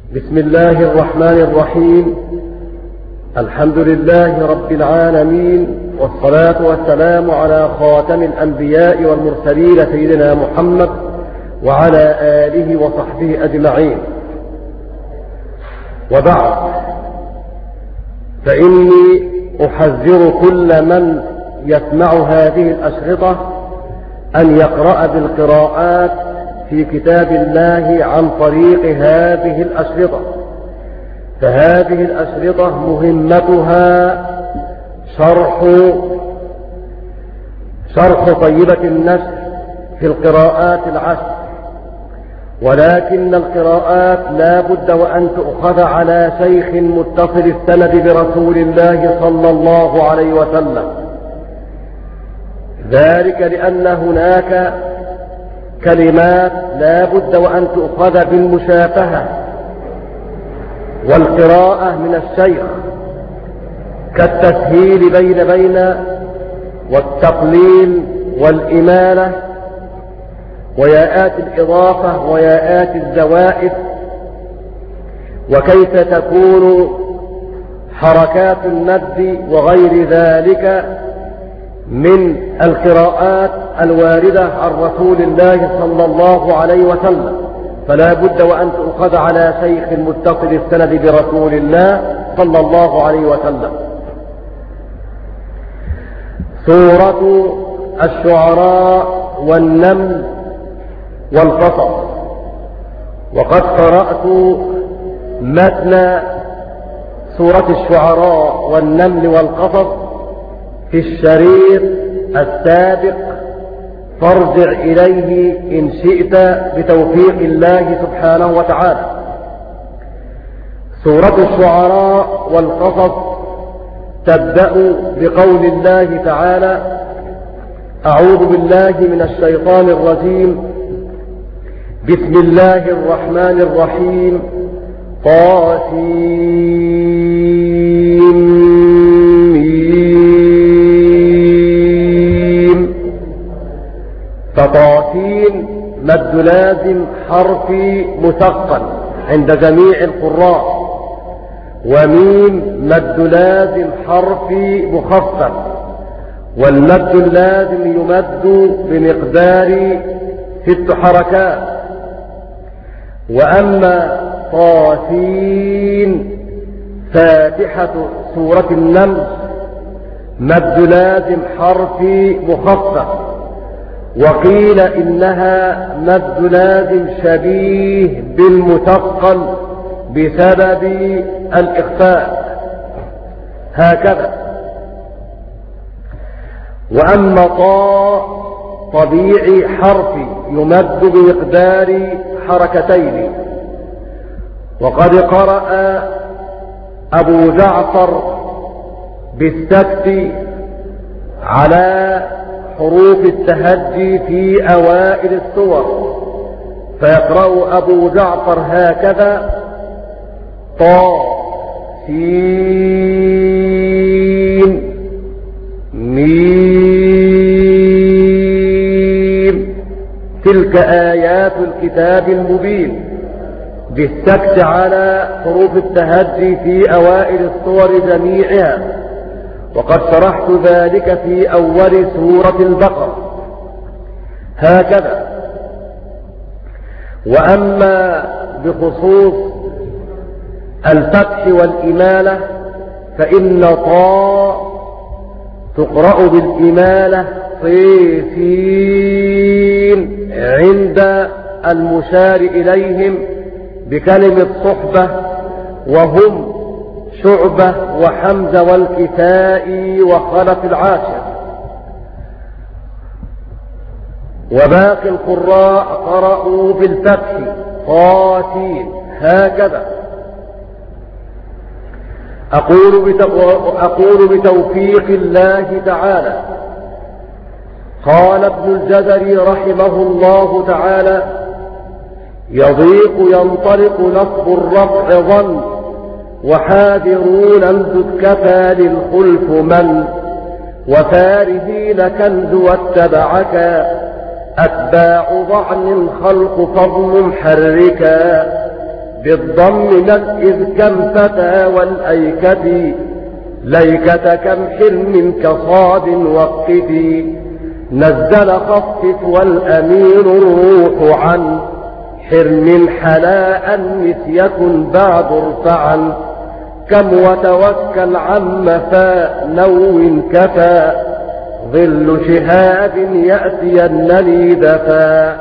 بسم الله الرحمن الرحيم. الحمد لله رب العالمين، والصلاة والسلام على خاتم الأنبياء والمرسلين سيدنا محمد وعلى آله وصحبه أجمعين. وبعد، فإني أحذر كل من يسمع هذه الأشرطة أن يقرأ بالقراءات في كتاب الله عن طريق هذه الأشرطة، فهذه الأشرطة مهمتها شرح طيبة النشر في القراءات العشر، ولكن القراءات لا بد وأن تؤخذ على شيخ متصل السند برسول الله صلى الله عليه وسلم، ذلك لأن هناك كلمات لا بد وأن تؤخذ بالمشافهة والقراءة من الشيخ، كالتسهيل بين والتقليل والإمالة وياءات الإضافة وياءات الزوائد، وكيف تكون حركات المد وغير ذلك من القراءات الواردة عن رسول الله صلى الله عليه وسلم، فلا بد وأن تؤخذ على شيخ متصل السند برسول الله صلى الله عليه وسلم. سورة الشعراء والنمل والقصص. وقد قرأت متن سورة الشعراء والنمل والقصص في الشريط السابق، فارجع إليه إن شئت بتوفيق الله سبحانه وتعالى. سورة الشعراء والقصص تبدأ بقول الله تعالى: أعوذ بالله من الشيطان الرجيم، بسم الله الرحمن الرحيم، فطاسين مد لازم حرفي مثقل عند جميع القراء، وميم مد لازم حرفي مخفف، والمد اللازم يمد بمقدار 6 حركات. وأما طاسين فاتحة سورة النمل مد لازم حرفي مخفف، وقيل إنها مد لازم شبيه بالمثقل بسبب الإخفاء، هكذا. وأما طاء طبيعي حرفي يمد بمقدار حركتين. وقد قرأ أبو جعفر بالسكت على حروف التهجي في أوائل السور، فيقرأ أبو جعفر هكذا: طا سين ميم، تلك آيات الكتاب المبين، بالسكت على حروف التهجي في أوائل السور جميعها، وقد شرحت ذلك في أول سورة البقرة، هكذا. وأما بخصوص الفتح والإمالة فإن طاء تقرأ بالإمالة طيسين عند المشار إليهم بكلمة صحبة، وهم شعبة وحمزة والكسائي وخلف العاشر. وباقي القراء قرأوا بالفتح طاسين، هكذا. أقول بتوفيق الله تعالى. قال ابن الجزري رحمه الله تعالى: يضيق ينطلق نصب الرفع ظن، وحاذرون امدد كفى للخلف من، وفارهين كنز واتبعك أتباع ضعن الخلق فضل محركا بالضم إذ كم فتى والأيكة ليكة كم حلم كصاد وقفي نزل خفف والأمير الروح عن حرم حلاء نسية بعد ارفعا كم وتوكل عم فاء نو كفى ظل شهاب يأتينني دفا.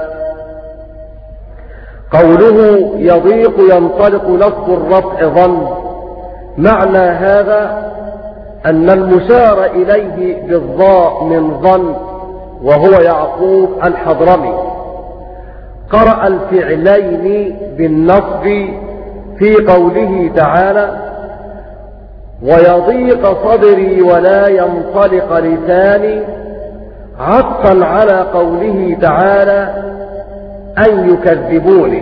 قوله يضيق ينطلق لفظ الرفع ظن، معنى هذا أن المشار إليه بالضاء من ظن وهو يعقوب الحضرمي قرأ الفعلين بالنصب في قوله تعالى ويضيق صدري ولا ينطلق لساني عطفا على قوله تعالى أن يكذبوني.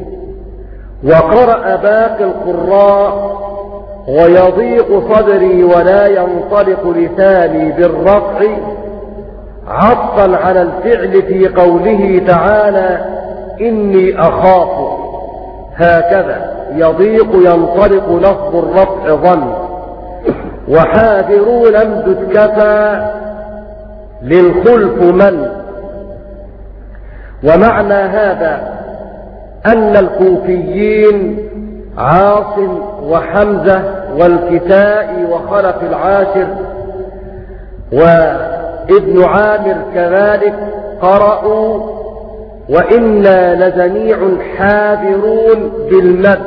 وقرأ باقي القراء ويضيق صدري ولا ينطلق لساني بالرفع عطفا على الفعل في قوله تعالى إني أخاف. هكذا يضيق ينطلق لفظ الرفع ظن. وحاذرون امدد كفى للخلف من. ومعنى هذا أن الكوفيين عاصم وحمزة والكسائي وخلف العاشر وابن عامر كذلك قرأوا وإنا لجميع حاذرون بالمد،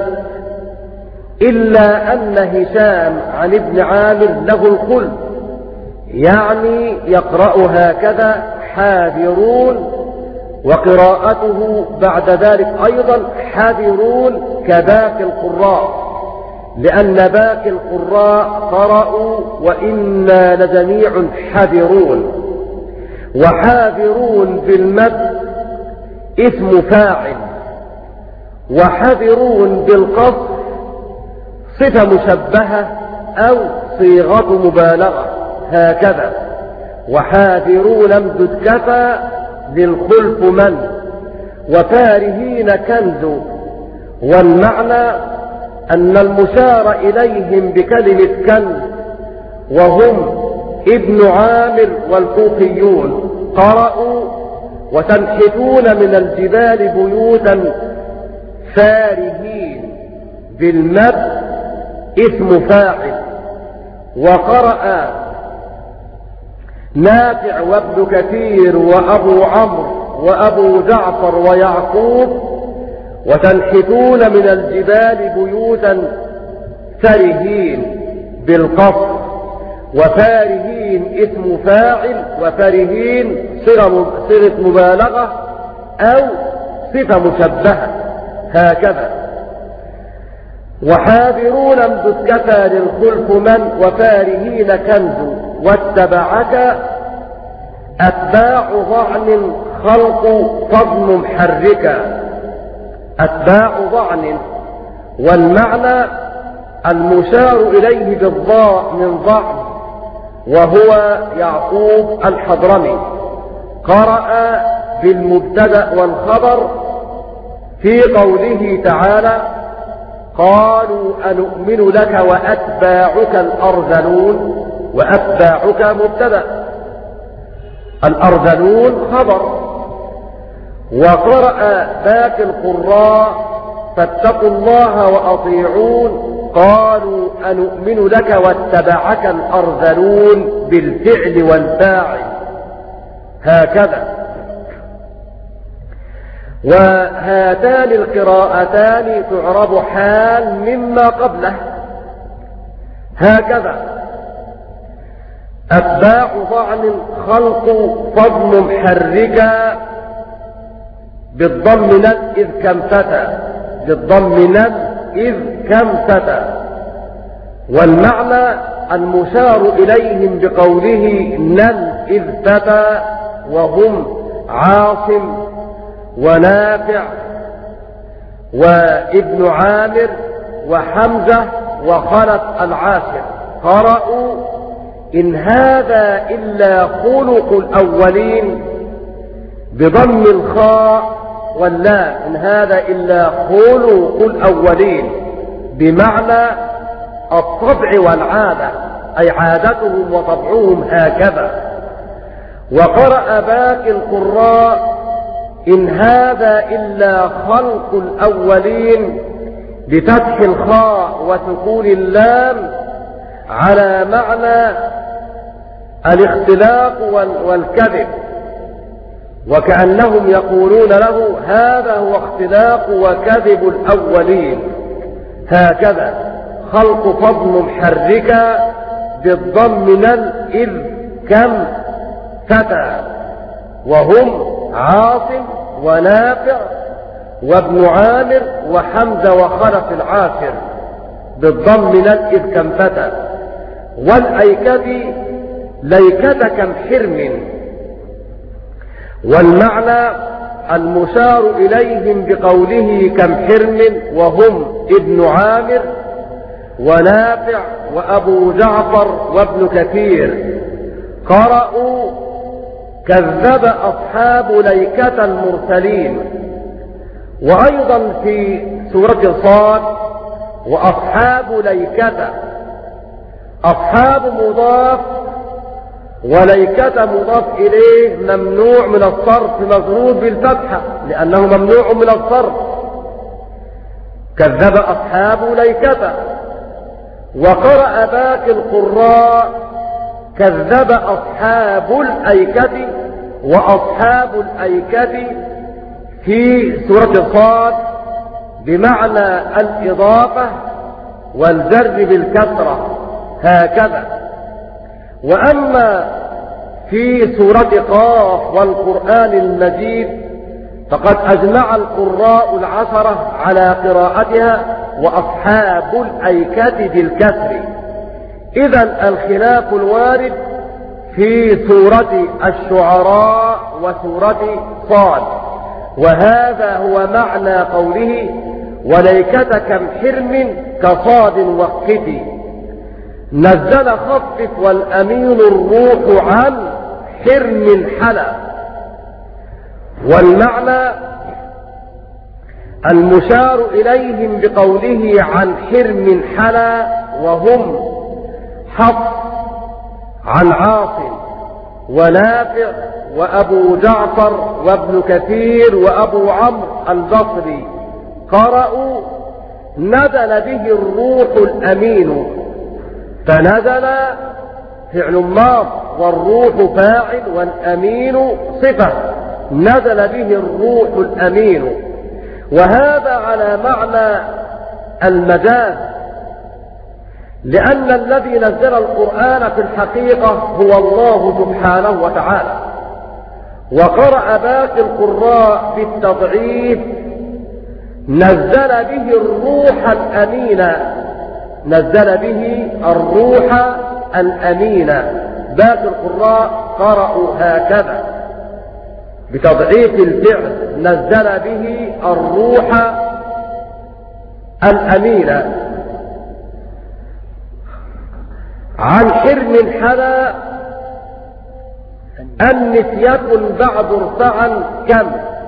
إلا أن هشام عن ابن عامر له الخلف، يعني يقرأ هكذا حاذرون، وقراءته بعد ذلك أيضا حاذرون كباقي القراء، لأن باقي القراء قرأوا وإنا لجميع حاذرون. وحاذرون بالمد اسم فاعل، وحاذرون بالقصر صفة مشبهة أو صيغة مبالغة. هكذا وحاذرون امدد كفى للخلف من وفارهين كنز. والمعنى أن المشار إليهم بكلمة كنز وهم ابن عامر والكوفيون قرأوا وتنحتون من الجبال بيوتا فارهين بالمد اسم فاعل. وقرأ نافع وابن كثير وأبو عمرو وأبو جعفر ويعقوب وتنحتون من الجبال بيوتا فرهين بالقصر، وفارهين اسم فاعل وفارهين صيغة مبالغة أو صفة مشبهة. هكذا وحاذرون امدد كفى للخلف من وفارهين كنز. واتبعك أتباع ضعن خلق فضل محركا، أتباع ضعن، والمعنى المشار إليه بالضاء من ضعن وهو يعقوب الحضرمي قرأ بالمبتدأ والخبر في قوله تعالى قالوا أنؤمن لك وأتباعك الأرذلون. وأتباعك مبتدأ، الأرذلون خبر. وقرأ باقي القراء فاتقوا الله وأطيعون قالوا أنؤمن لك واتبعك الأرذلون بالفعل والفاعل. هكذا. وهاتان القراءتان تعرب حال مما قبله. هكذا أتباع ضعن خلق فضل محركا بالضم نل إذ كم فتى، بالضم نل إذ كم فتى. والمعنى المشار إليهم بقوله نل إذ فتى وهم عاصم ونافع وابن عامر وحمزة وخلف العاشر قرأوا إن هذا إلا خلق الأولين بضم الخاء واللام إن هذا إلا خلق الأولين، بمعنى الطبع والعادة، أي عادتهم وطبعهم هكذا. وقرأ باقي القراء إن هذا إلا خلق الأولين بفتح الخاء وسكون اللام على معنى الاختلاق والكذب، وكأنهم يقولون له هذا هو اختلاق وكذب الأولين. هكذا خلق فضل محركة بالضم من إذ كم فتى، وهم عاصم ونافع وابن عامر وحمزة وخلف العاشر بالضم من إذ كم فتى. والأيكة ليكة كم حرم، والمعنى المشار إليهم بقوله كم حرم وهم ابن عامر ونافع وأبو جعفر وابن كثير. قرأوا كذب أصحاب ليكة المرسلين. وأيضا في سورة صاد وأصحاب ليكة، أصحاب مضاف وليكة مضاف إليه ممنوع من الصرف مجرور بالفتحة لأنه ممنوع من الصرف. كذب أصحاب ليكة. وقرأ باقي القراء كذب أصحاب الأيكة وأصحاب الأيكة في سورة صاد بمعنى الإضافة والجر بالكسرة هكذا. وأما في سورة قاف والقرآن المجيد فقد أجمع القراء العشرة على قراءتها وأصحاب الأيكة بالكسر. إذن الخلاف الوارد في سورة الشعراء وسورة صاد، وهذا هو معنى قوله وليكة كم حرم كصاد وقتي. نزل خفف والأمين الروح عن حرم حلا، والمعنى المشار إليهم بقوله عن حرم حلا وهم حفص عن عاصم ونافع وأبو جعفر وابن كثير وأبو عمرو البصري. قرأوا نزل به الروح الأمين، فنزل فعل ماض والروح فاعل والأمين صفة، نزل به الروح الأمين. وهذا على معنى المجاز، لأن الذي نزل القرآن في الحقيقة هو الله سبحانه وتعالى. وقرأ باقي القراء بالتضعيف نزل به الروح الأمين، نزل به الروح الأمين. باقي القراء قرأوا هكذا بتضعيف الفعل نزل به الروح الأمين. عن حرم حلا النسية بعد ارتعا كم،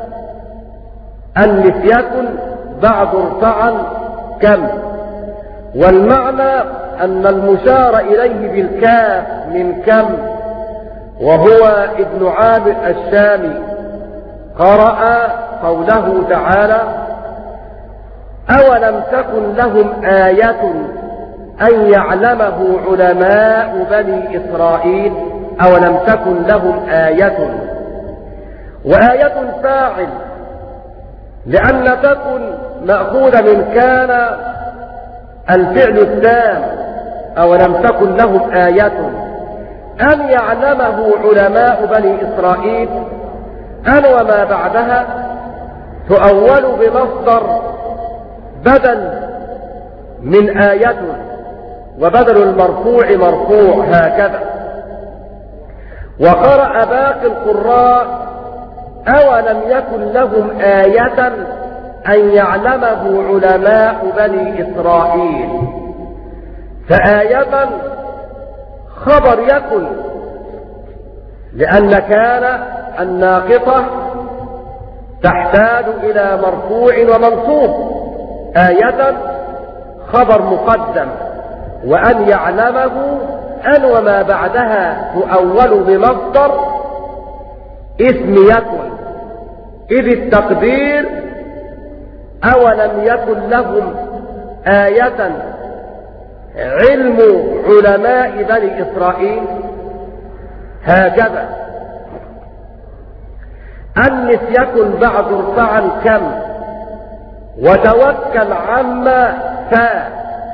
النسية بعد ارتعا كم. والمعنى أن المشار إليه بالكاف من كم وهو ابن عامر الشامي. قرأ قوله تعالى أولم تكن لهم آية أن يعلمه علماء بني إسرائيل. أولم تكن لهم آية، وآية فاعل لأن تكن مأخوذة من كان الفعل التام. أولم تكن لهم آية أن يعلمه علماء بني إسرائيل، أن وما بعدها تؤول بمصدر بدل من آية، وبدل المرفوع مرفوع هكذا. وقرأ باقي القراء أولم يكن لهم آية أن يعلمه علماء بني إسرائيل. فآية خبر يكن، لأن كان الناقصة تحتاج إلى مرفوع ومنصوب. آية خبر مقدم، وأن يعلمه أن وما بعدها تؤول بمصدر اسم يكن، إذ التقدير أولم يكن لهم آية علم علماء بني إسرائيل. هكذا أنس يكن بعد ارفعا كم، وتوكل عما فا،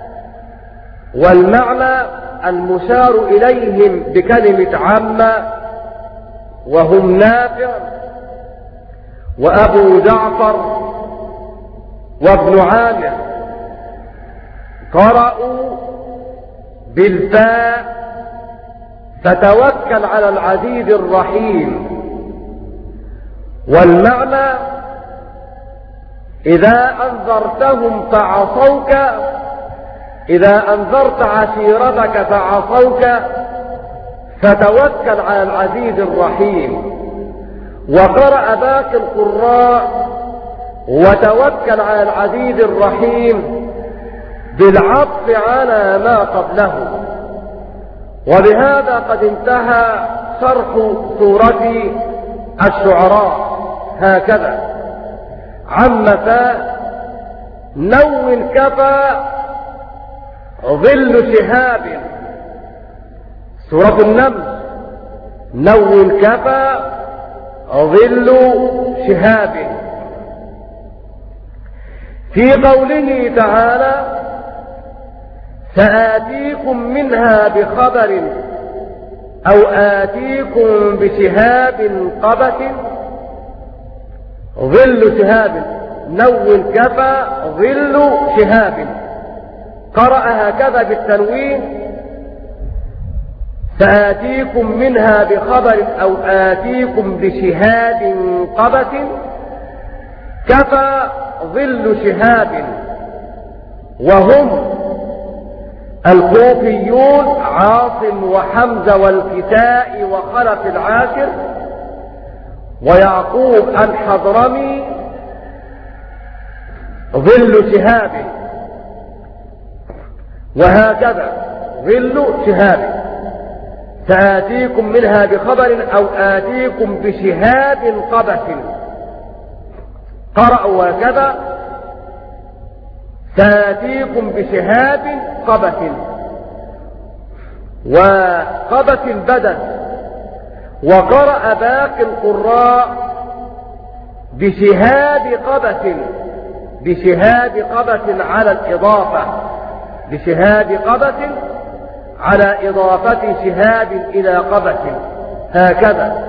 والمعنى المشار إليهم بكلمة عما وهم نافع وأبو جعفر وابن عامر قرأوا بالفاء، فتوكل على العزيز الرحيم. والمعنى إذا أنذرتهم فعصوك، إذا أنذرت عشيرتك فعصوك فتوكل على العزيز الرحيم. وقرأ باقي القراء وتوكل على العزيز الرحيم بالعطف على ما قبله. وبهذا قد انتهى شرح سورة الشعراء. هكذا عم فاء نون كفى ظل شهاب. سورة النمل نون كفى ظل شهاب. في قوله تعالى سآتيكم منها بخبر أو آتيكم بشهاب قبس، ظل شهاب نون كفى ظل شهاب. قرأ هكذا بالتنوين سآتيكم منها بخبر أو آتيكم بشهاب قبس، كفى ظل شهاب. وهم الكوفيون عاصم وحمزة والكساء وخلف العاشر ويعقوب الحضرمي ظل شهاب. وهكذا ظل شهاب سآتيكم منها بخبر أو آتيكم بشهاب قبس. قرأوا هكذا سآتيكم بشهاب قبس، وقبس بدل. وقرأ باقي القراء بشهاب قبس، بشهاب قبس على الإضافة، بشهاب قبس على إضافة شهاب إلى قبس. هكذا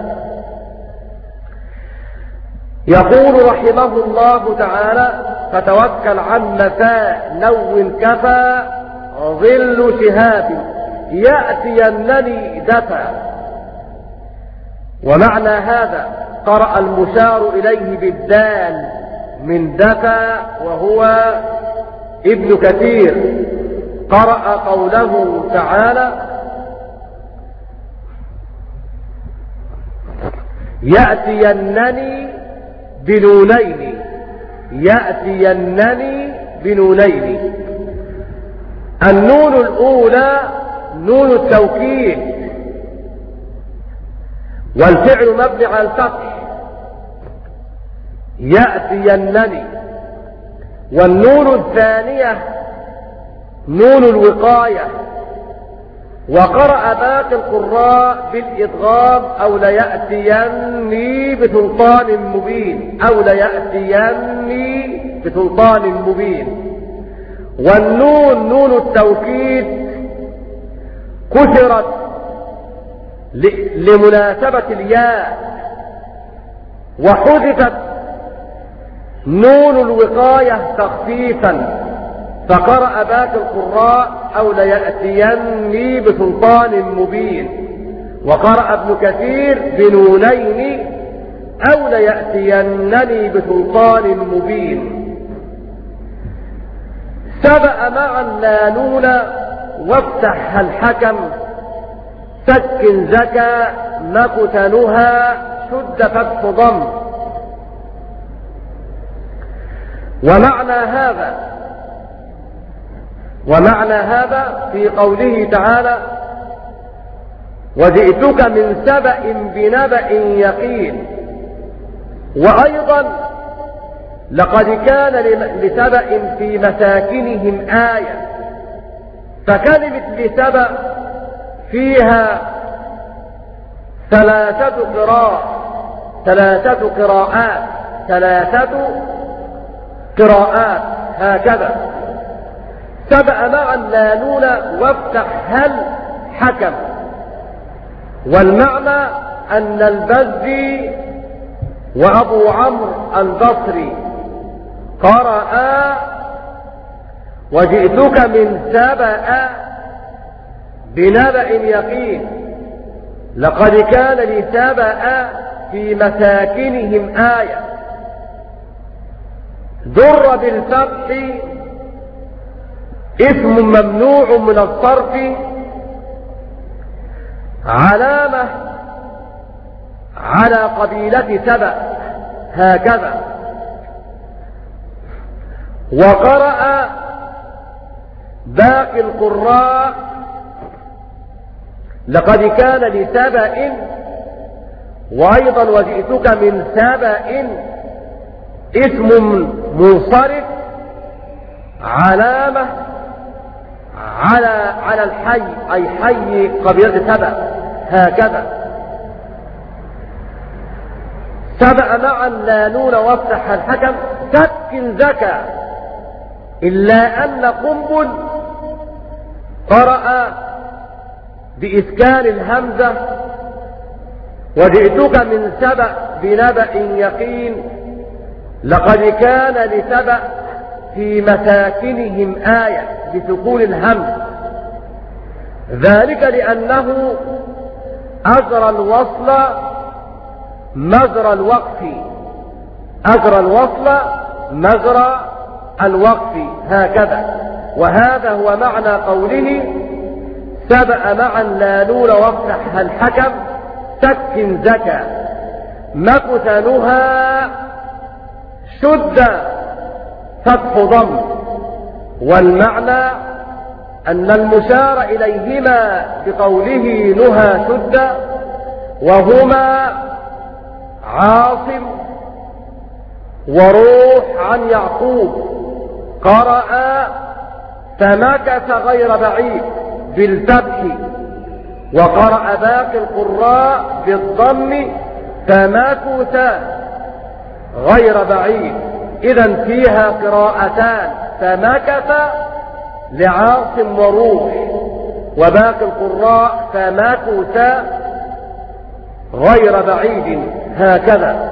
يقول رحمه الله تعالى فتوكل عن فاء نون كفى ظل شهاب يأتينني دفا. ومعنى هذا قرأ المشار إليه بالدال من دفا وهو ابن كثير. قرأ قوله تعالى يأتينني بنونين، يأتينني بنونين. النون الأولى نون التوكيد، والفعل مبني على الفتح يأتينني. والنون الثانية نون الوقاية. وقرأ باقي القراء بالإدغام أو ليأتيني بسلطان مبين، أو ليأتيني بسلطان مبين. والنون نون التوكيد كسرت لمناسبة الياء، وحذفت نون الوقاية تخفيفا، فقرأ باقي القراء أو ليأتيني بسلطان مبين. وقرأ ابن كثير بنونين أو ليأتينني بسلطان مبين. سبأ معا لا نون وافتح الحكم سكن زكى مكتنها شد فتح ضم. ومعنى هذا في قوله تعالى: وجئتك من سبأ بنبأ يقين. وأيضا لقد كان لسبأ في مساكنهم آية. فكلمة لسبأ فيها ثلاثة قراءات هكذا: سبأ معا لا نون وافتح هل حكم. والمعنى أن البزي وأبو عمرو البصري قرأ: وجئتك من سبأ بنبأ يقين. لقد كان لسبأ في مساكنهم آية. در بالفتح اسم ممنوع من الصرف علامة على قبيلة سبأ هكذا. وقرأ باقي القراء: لقد كان لسبأ. وأيضا وجئتك من سبأ اسم منصرف علامة على الحي، أي حي قبيلة سبأ هكذا. سبأ معا لا نون وافتح الحكم سكن زكا. إلا أن قنبل قرأ بإسكان الهمزة: وجئتك من سبأ بنبأ يقين. لقد كان لسبأ في مساكنهم آية بسكون الهمز، ذلك لأنه أجرى الوصل مجرى الوقف، مجرى الوقف هكذا. وهذا هو معنى قوله: سبأ معا لا نون وافتح الحكم سكن زكا. مكثنها شد فتح ضم. والمعنى أن المشار إليهما بقوله نهى شد وهما عاصم وروح عن يعقوب. قرأ فمكث غير بعيد بالفتح. وقرأ باقي القراء بالضم فمكث غير بعيد. إذن فيها قراءتان: فمكث لعاصم وروح، وباقي القراء فمكث غير بعيد هكذا.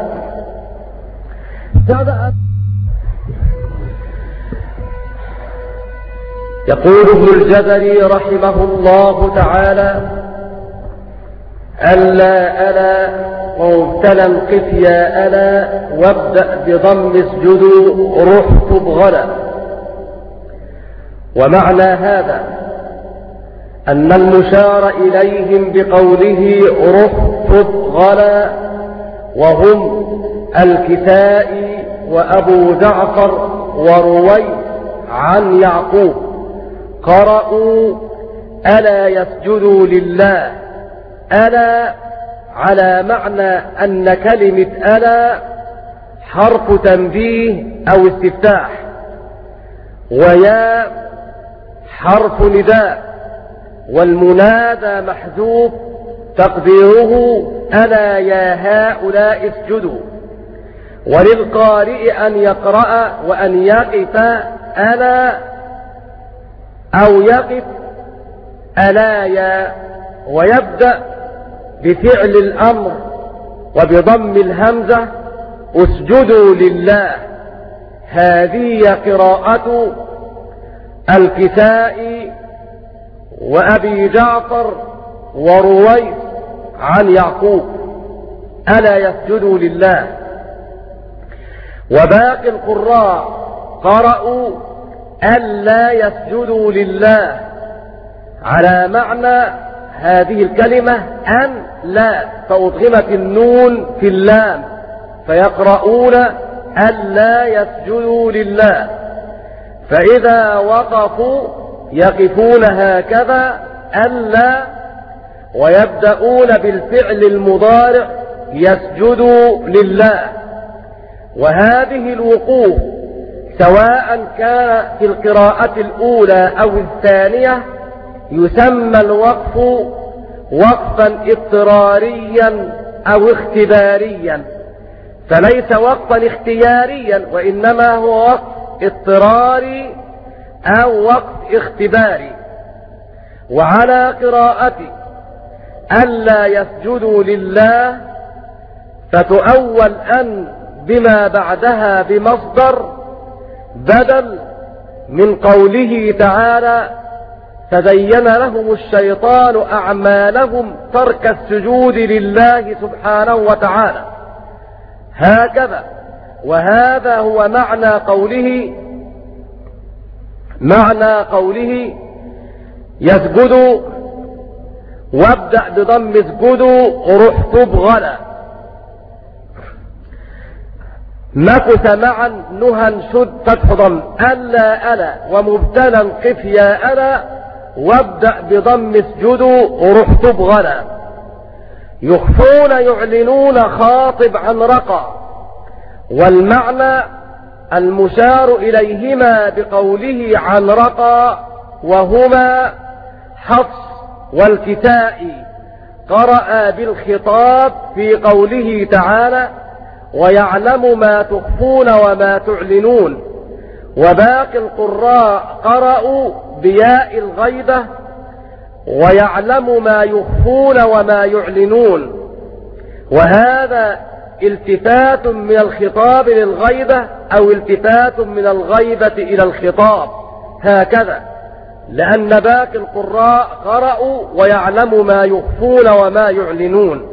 يقول ابن الجزري رحمه الله تعالى: ألا مبتلى قف يا ألا وابدأ بضم اسجدوا رحت غلا. ومعنى هذا أن المشار إليهم بقوله رحت غلا وهم الكسائي وأبو جعفر وروي عن يعقوب قرأوا ألا يسجدوا لله. ألا على معنى أن كلمة ألا حرف تنبيه أو استفتاح، ويا حرف نداء، والمنادى محذوف تقديره ألا يا هؤلاء اسجدوا. وللقارئ أن يقرأ وأن يقف ألا أو يقف ألا يا، ويبدأ بفعل الأمر وبضم الهمزة اسجدوا لله. هذه قراءة الكسائي وأبي جعفر ورويس عن يعقوب ألا يسجدوا لله. وباقي القراء قرأوا ألا يسجدوا لله على معنى هذه الكلمة أن لا، فأضغمت النون في اللام فيقرؤون ألا يسجدوا لله، فإذا وقفوا يقفون هكذا ألا، ويبدأون بالفعل المضارع يسجدوا لله. وهذه الوقوف سواء كان في القراءة الأولى أو الثانية يسمى الوقف وقفا اضطراريا أو اختباريا، فليس وقفا اختياريا وإنما هو وقف اضطراري أو وقف اختباري. وعلى قراءة ألا يسجدوا لله فتؤول أن بما بعدها بمصدر بدل من قوله تعالى فزين لهم الشيطان أعمالهم ترك السجود لله سبحانه وتعالى، هكذا. وهذا هو معنى قوله يسجدوا، وابدأ بضم اسجدوا رحت بغلا. مكث معا نهى شد فتح ضم ألا ومبتلا قف يا ألا، وابدأ بضم اسجدوا رحت بغلا. يخفون يعلنون خاطب عن رقى، والمعنى المشار إليهما بقوله عن رقى وهما حفص والكسائي، قرأ بالخطاب في قوله تعالى ويعلم ما تخفون وما تعلنون. وباقي القراء قرأوا بياء الغيبة ويعلم ما يخفون وما يعلنون، وهذا التفات من الخطاب للغيبة أو التفات من الغيبة إلى الخطاب، هكذا، لأن باقي القراء قرأوا ويعلم ما يخفون وما يعلنون.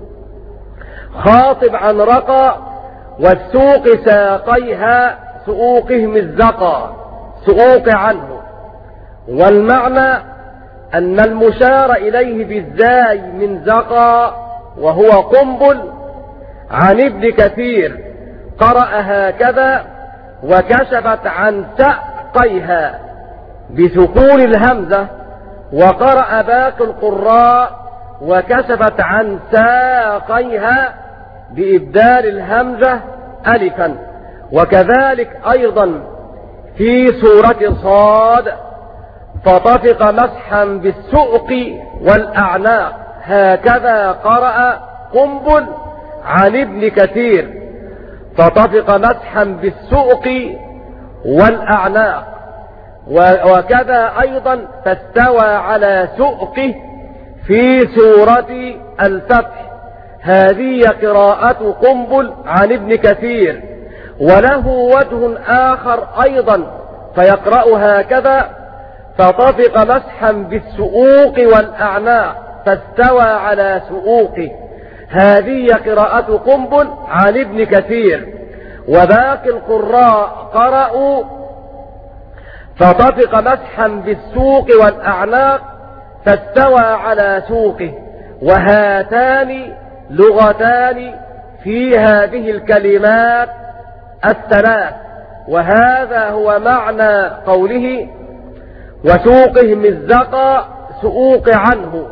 خاطب عن رقى والسوق ساقيها سؤوقهم الزقى، سؤوق عنه. والمعنى أن المشار إليه بالزاي من زقى وهو قنبل عن ابن كثير قرأ هكذا وكشفت عن ساقيها بسكون الهمزة، وقرأ باقي القراء وكشفت عن ساقيها بإبدال الهمزة ألفا. وكذلك أيضا في سورة صاد فطفق مسحا بالسؤق والأعناق، هكذا قرأ قنبل عن ابن كثير فطفق مسحا بالسؤق والأعناق. وكذا أيضا فاستوى على سؤقه في سورة الفتح، هذه قراءة قنبل عن ابن كثير. وله وجه آخر أيضا فيقرأ هكذا فطفق مسحا بالسؤوق والأعناق فاستوى على سؤوقه، هذه قراءة قنبل عن ابن كثير. وباقي القراء قرأوا فطفق مسحا بالسوق والأعناق فاستوى على سوقه. وهاتان لغتان في هذه الكلمات الثلاث، وهذا هو معنى قوله وسوقهم الزقى سؤوق عنه.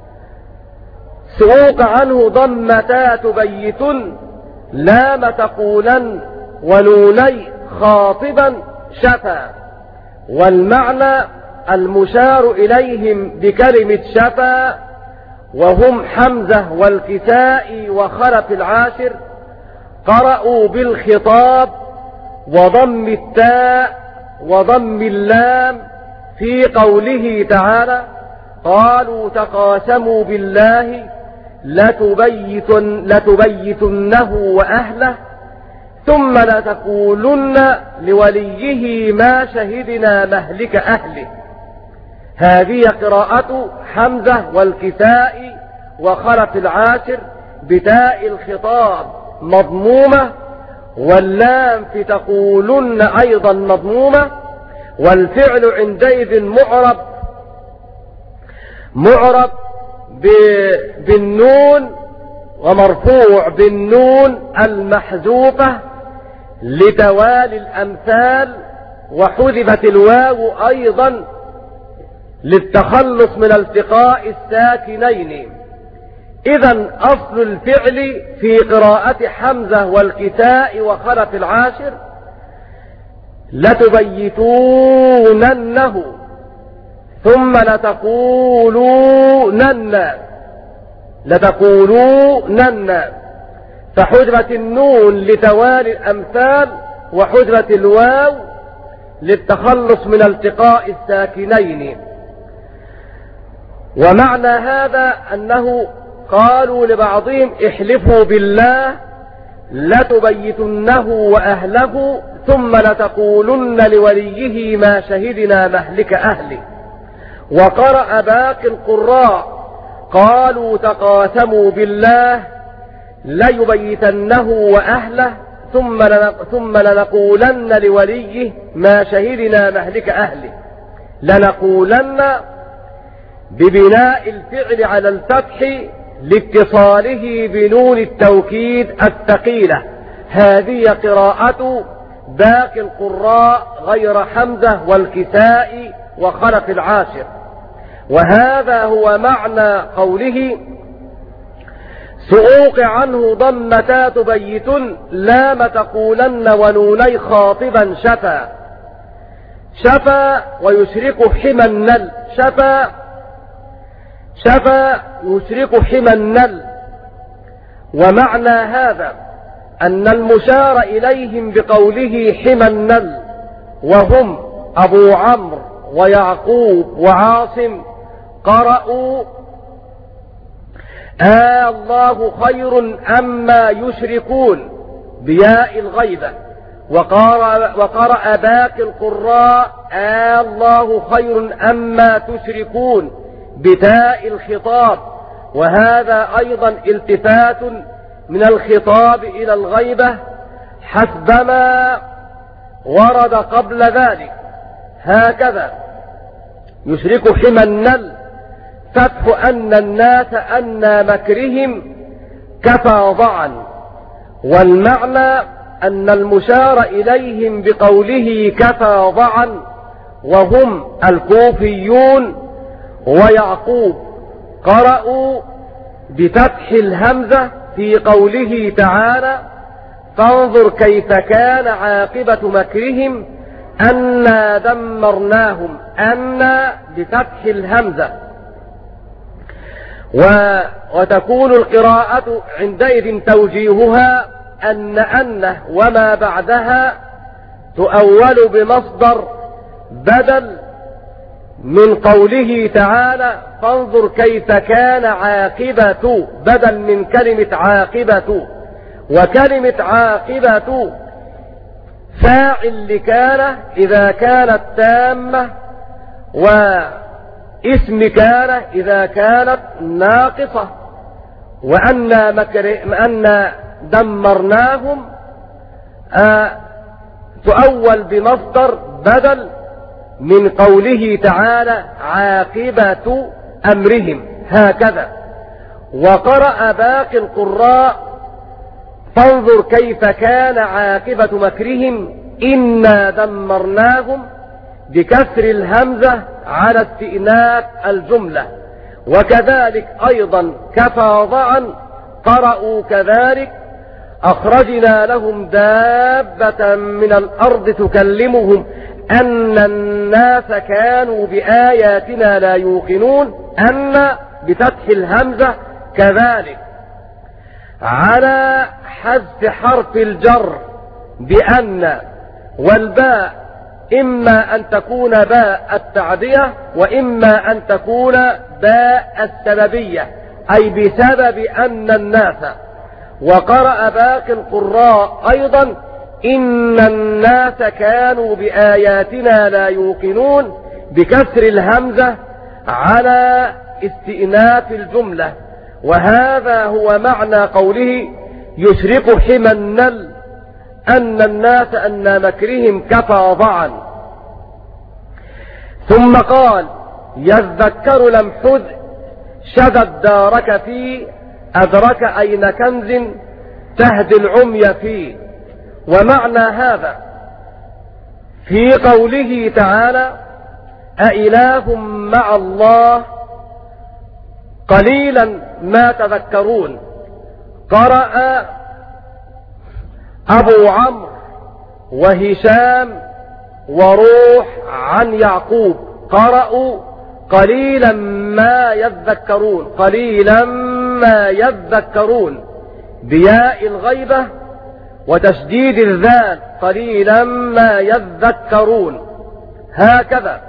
سؤوق عنه ضمتا تبيت لام تقولا ونوني خاطبا شفا. والمعنى المشار إليهم بكلمة شفا وهم حمزة والكسائي وخلف العاشر قرأوا بالخطاب وضم التاء وضم اللام في قوله تعالى قالوا تقاسموا بالله لتبيتنه وأهله ثم لتقولن لوليه ما شهدنا مهلك أهله، هذه قراءة حمزة والكسائي وخلف العاشر بتاء الخطاب مضمومة، واللام في تقولن أيضا مضمومة، والفعل عندئذ معرب بالنون ومرفوع بالنون المحذوفة لتوالي الأمثال، وحذفت الواو أيضا للتخلص من التقاء الساكنين. إذن أصل الفعل في قراءة حمزة والكساء وخلف العاشر لتبيتوننه ثم لتقولونن، فحذفت النون لتوالي الأمثال، وحذفت الواو للتخلص من التقاء الساكنين. ومعنى هذا أنه قالوا لبعضهم احلفوا بالله لتبيتنه وأهله ثم لتقولن لوليه ما شهدنا مهلك أهله. وقرأ باقي القراء قالوا تقاسموا بالله ليبيتنه وأهله ثم لنقولن لوليه ما شهدنا مهلك أهله. لنقولن ببناء الفعل على الفتح لاتصاله بنون التوكيد الثقيلة. هذه قراءة باقي القراء غير حمزة والكساء وخلف العاشر. وهذا هو معنى قوله سأوقع عنه ضمتا تبيتن لام تقولن ونوني خاطبا شفا ويشرك حمى النل، شفا يشرك حمى النل. ومعنى هذا أن المشار إليهم بقوله حمى النل وهم أبو عمرو ويعقوب وعاصم قرأوا الله خير أما يشركون بياء الغيبة، وقرأ باقي القراء الله خير أما تشركون بتاء الخطاب. وهذا أيضا التفات من الخطاب إلى الغيبة حسبما ورد قبل ذلك. هكذا يشرك حمى النل فتح أن الناس أن مكرهم كفى ضعا. والمعنى أن المشار إليهم بقوله كفى ضعا وهم الكوفيون ويعقوب قرأوا بفتح الهمزة في قوله تعالى فانظر كيف كان عاقبة مكرهم أنا دمرناهم، أنا بفتح الهمزة. وتكون القراءة عندئذ توجيهها أن وما بعدها تؤول بمصدر بدل من قوله تعالى فانظر كيف كان عاقبة، بدل من كلمة عاقبة. وكلمة عاقبة فاعل لكان إذا كانت تامة، واسم كان إذا كانت ناقصة. وأن دمرناهم تؤول بمصدر بدل من قوله تعالى عاقبة أمرهم. هكذا. وقرأ باقي القراء فانظر كيف كان عاقبة مكرهم إنا دمرناهم بكسر الهمزة على استئناف الجملة. وكذلك أيضا كفى ضعا قرأوا كذلك أخرجنا لهم دابة من الأرض تكلمهم أن الناس كانوا بآياتنا لا يوقنون، أن بفتح الهمزة كذلك على حذف حرف الجر بأن، والباء إما أن تكون باء التعدية وإما أن تكون باء السببية، أي بسبب أن الناس. وقرأ باقي القراء أيضا إن الناس كانوا بآياتنا لا يوقنون بكسر الهمزة على استئناف الجملة. وهذا هو معنى قوله يشرك حمى النل أن الناس أن مكرهم كفى ضعا. ثم قال يذكر لم حذ شذا الدارك فيه أدرك أين كنز تهدي العمي فيه. ومعنى هذا في قوله تعالى أإله مع الله قليلا ما تذكرون. قرأ أبو عمرو وهشام وروح عن يعقوب، قرأوا قليلا ما يذكرون، قليلا ما يذكرون بياء الغيبة وتشديد الذال، قليلا ما يذكرون. هكذا.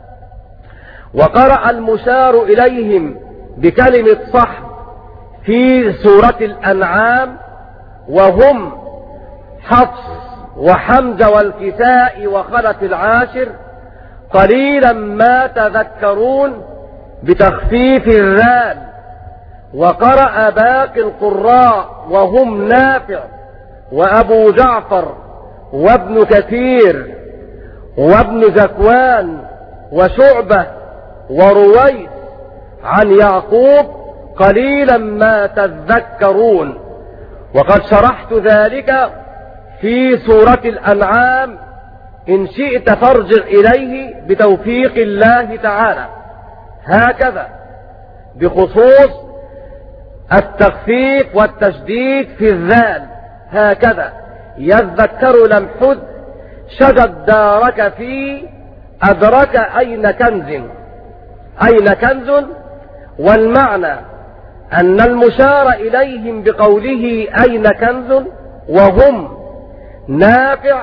وقرأ المشار إليهم بكلمة صحب في سورة الأنعام وهم حفص وحمزة والكساء وخلف العاشر، قليلا ما تذكرون بتخفيف الذال. وقرأ باقي القراء وهم نافع وأبو جعفر وابن كثير وابن ذكوان وشعبة ورويس عن يعقوب، قليلا ما تذكرون. وقد شرحت ذلك في سورة الأنعام، إن شئت فارجع إليه بتوفيق الله تعالى. هكذا بخصوص التخفيف والتشديد في الذال، هكذا يذكر لم حد شجد دارك في أدرك أين كنز، أين كنز. والمعنى أن المشار إليهم بقوله أين كنز وهم نافع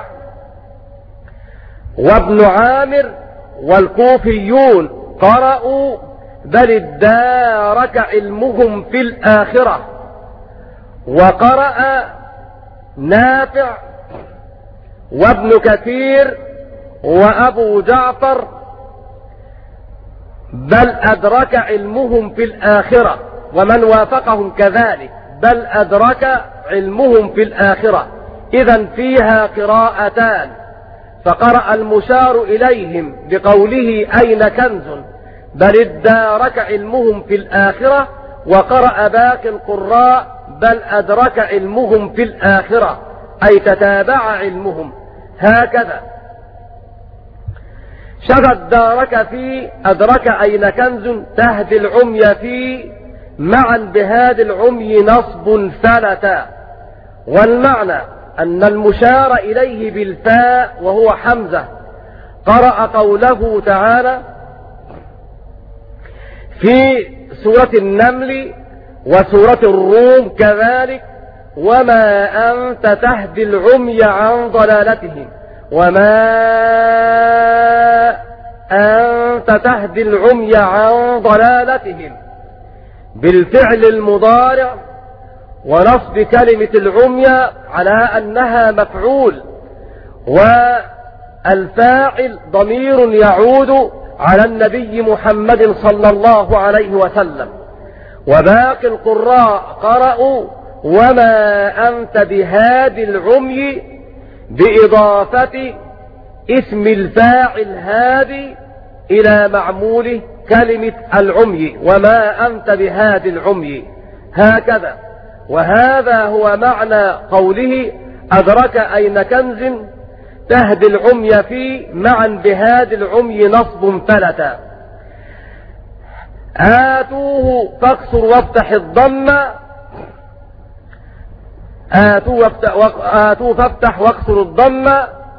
وابن عامر والكوفيون قرأوا بل ادارك علمهم في الآخرة. وقرأ نافع وابن كثير وأبو جعفر بل أدرك علمهم في الآخرة، ومن وافقهم كذلك بل أدرك علمهم في الآخرة. إذن فيها قراءتان، فقرأ المشار إليهم بقوله أين كنز بل ادارك علمهم في الآخرة، وقرأ باقي القراء بل أدرك علمهم في الآخرة، أي تتابع علمهم. هكذا شغد دارك في أدرك أين كنز تهدي العمي في معا بهذا العمي نصب ثلثا. والمعنى أن المشار إليه بالفاء وهو حمزة قرأ قوله تعالى في سورة النمل وسورة الروم كذلك وما أنت تهدي العمي عن ضلالتهم، وما أنت تهدي العمي عن ضلالتهم بالفعل المضارع ونصب كلمة العمي على أنها مفعول، والفاعل ضمير يعود على النبي محمد صلى الله عليه وسلم. وباقي القراء قرأوا وما أنت بهادي العمي بإضافة اسم الفاعل هادي إلى معموله كلمة العمي، وما أنت بهادي العمي. هكذا. وهذا هو معنى قوله أدرك أين كنز تهدي العمي فيه معا بهادي العمي نصب ثلثا. آتوه فاكسر وافتح الضم، آتوه فافتح واكسر الضم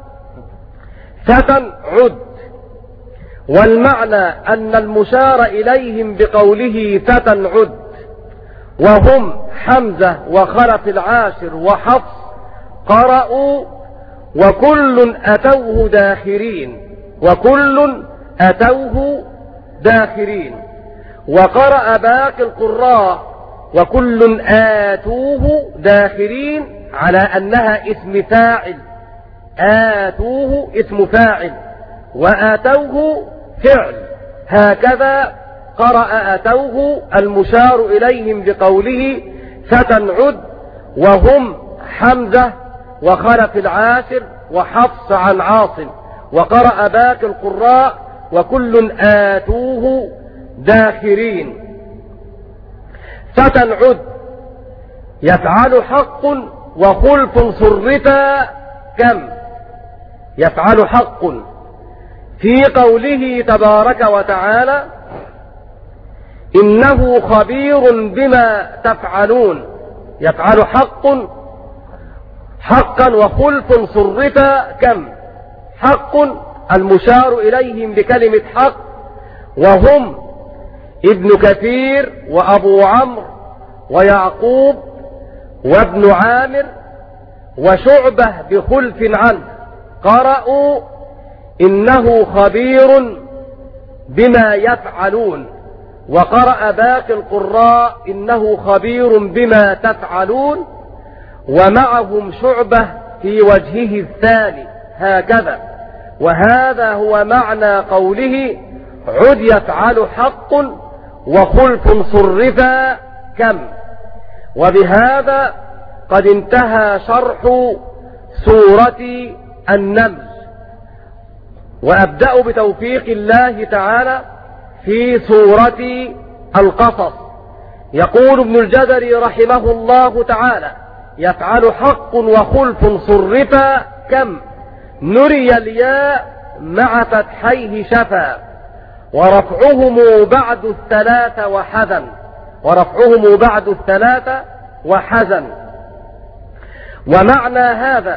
فتنعد. والمعنى أن المشار إليهم بقوله فتنعد وهم حمزة وخلف العاشر وحفص قرأوا وكل أتوه داخرين، وكل أتوه داخرين. وقرأ باقي القراء وكل آتوه داخرين على أنها اسم فاعل، آتوه اسم فاعل وآتوه فعل. هكذا قرأ أتوه المشار إليهم بقوله فتنعد وهم حمزة وخلف العاشر وحفص عن عاصم. وقرأ باقي القراء وكل آتوه داخرين. فتنعد يفعل حق وخلف صرفا كم، يفعل حق. في قوله تبارك وتعالى إنه خبير بما تفعلون، يفعل حقا وخلف صرف كم. حق المشار إليهم بكلمة حق وهم ابن كثير وأبو عمرو ويعقوب وابن عامر وشعبة بخلف عنه قرأوا إنه خبير بما يفعلون، وقرأ باقي القراء إنه خبير بما تفعلون، ومعهم شعبة في وجهه الثاني هكذا. وهذا هو معنى قوله عد يفعل حق وخلف صرفا كم. وبهذا قد انتهى شرح سورة النمل، وأبدأ بتوفيق الله تعالى في سورة القصص. يقول ابن الجزري رحمه الله تعالى يفعل حق وخلف صرفا كم، نري الياء مع فتحيه شفا، ورفعهم بعد الثلاث وحزن، ورفعهم بعد الثلاث وحزن. ومعنى هذا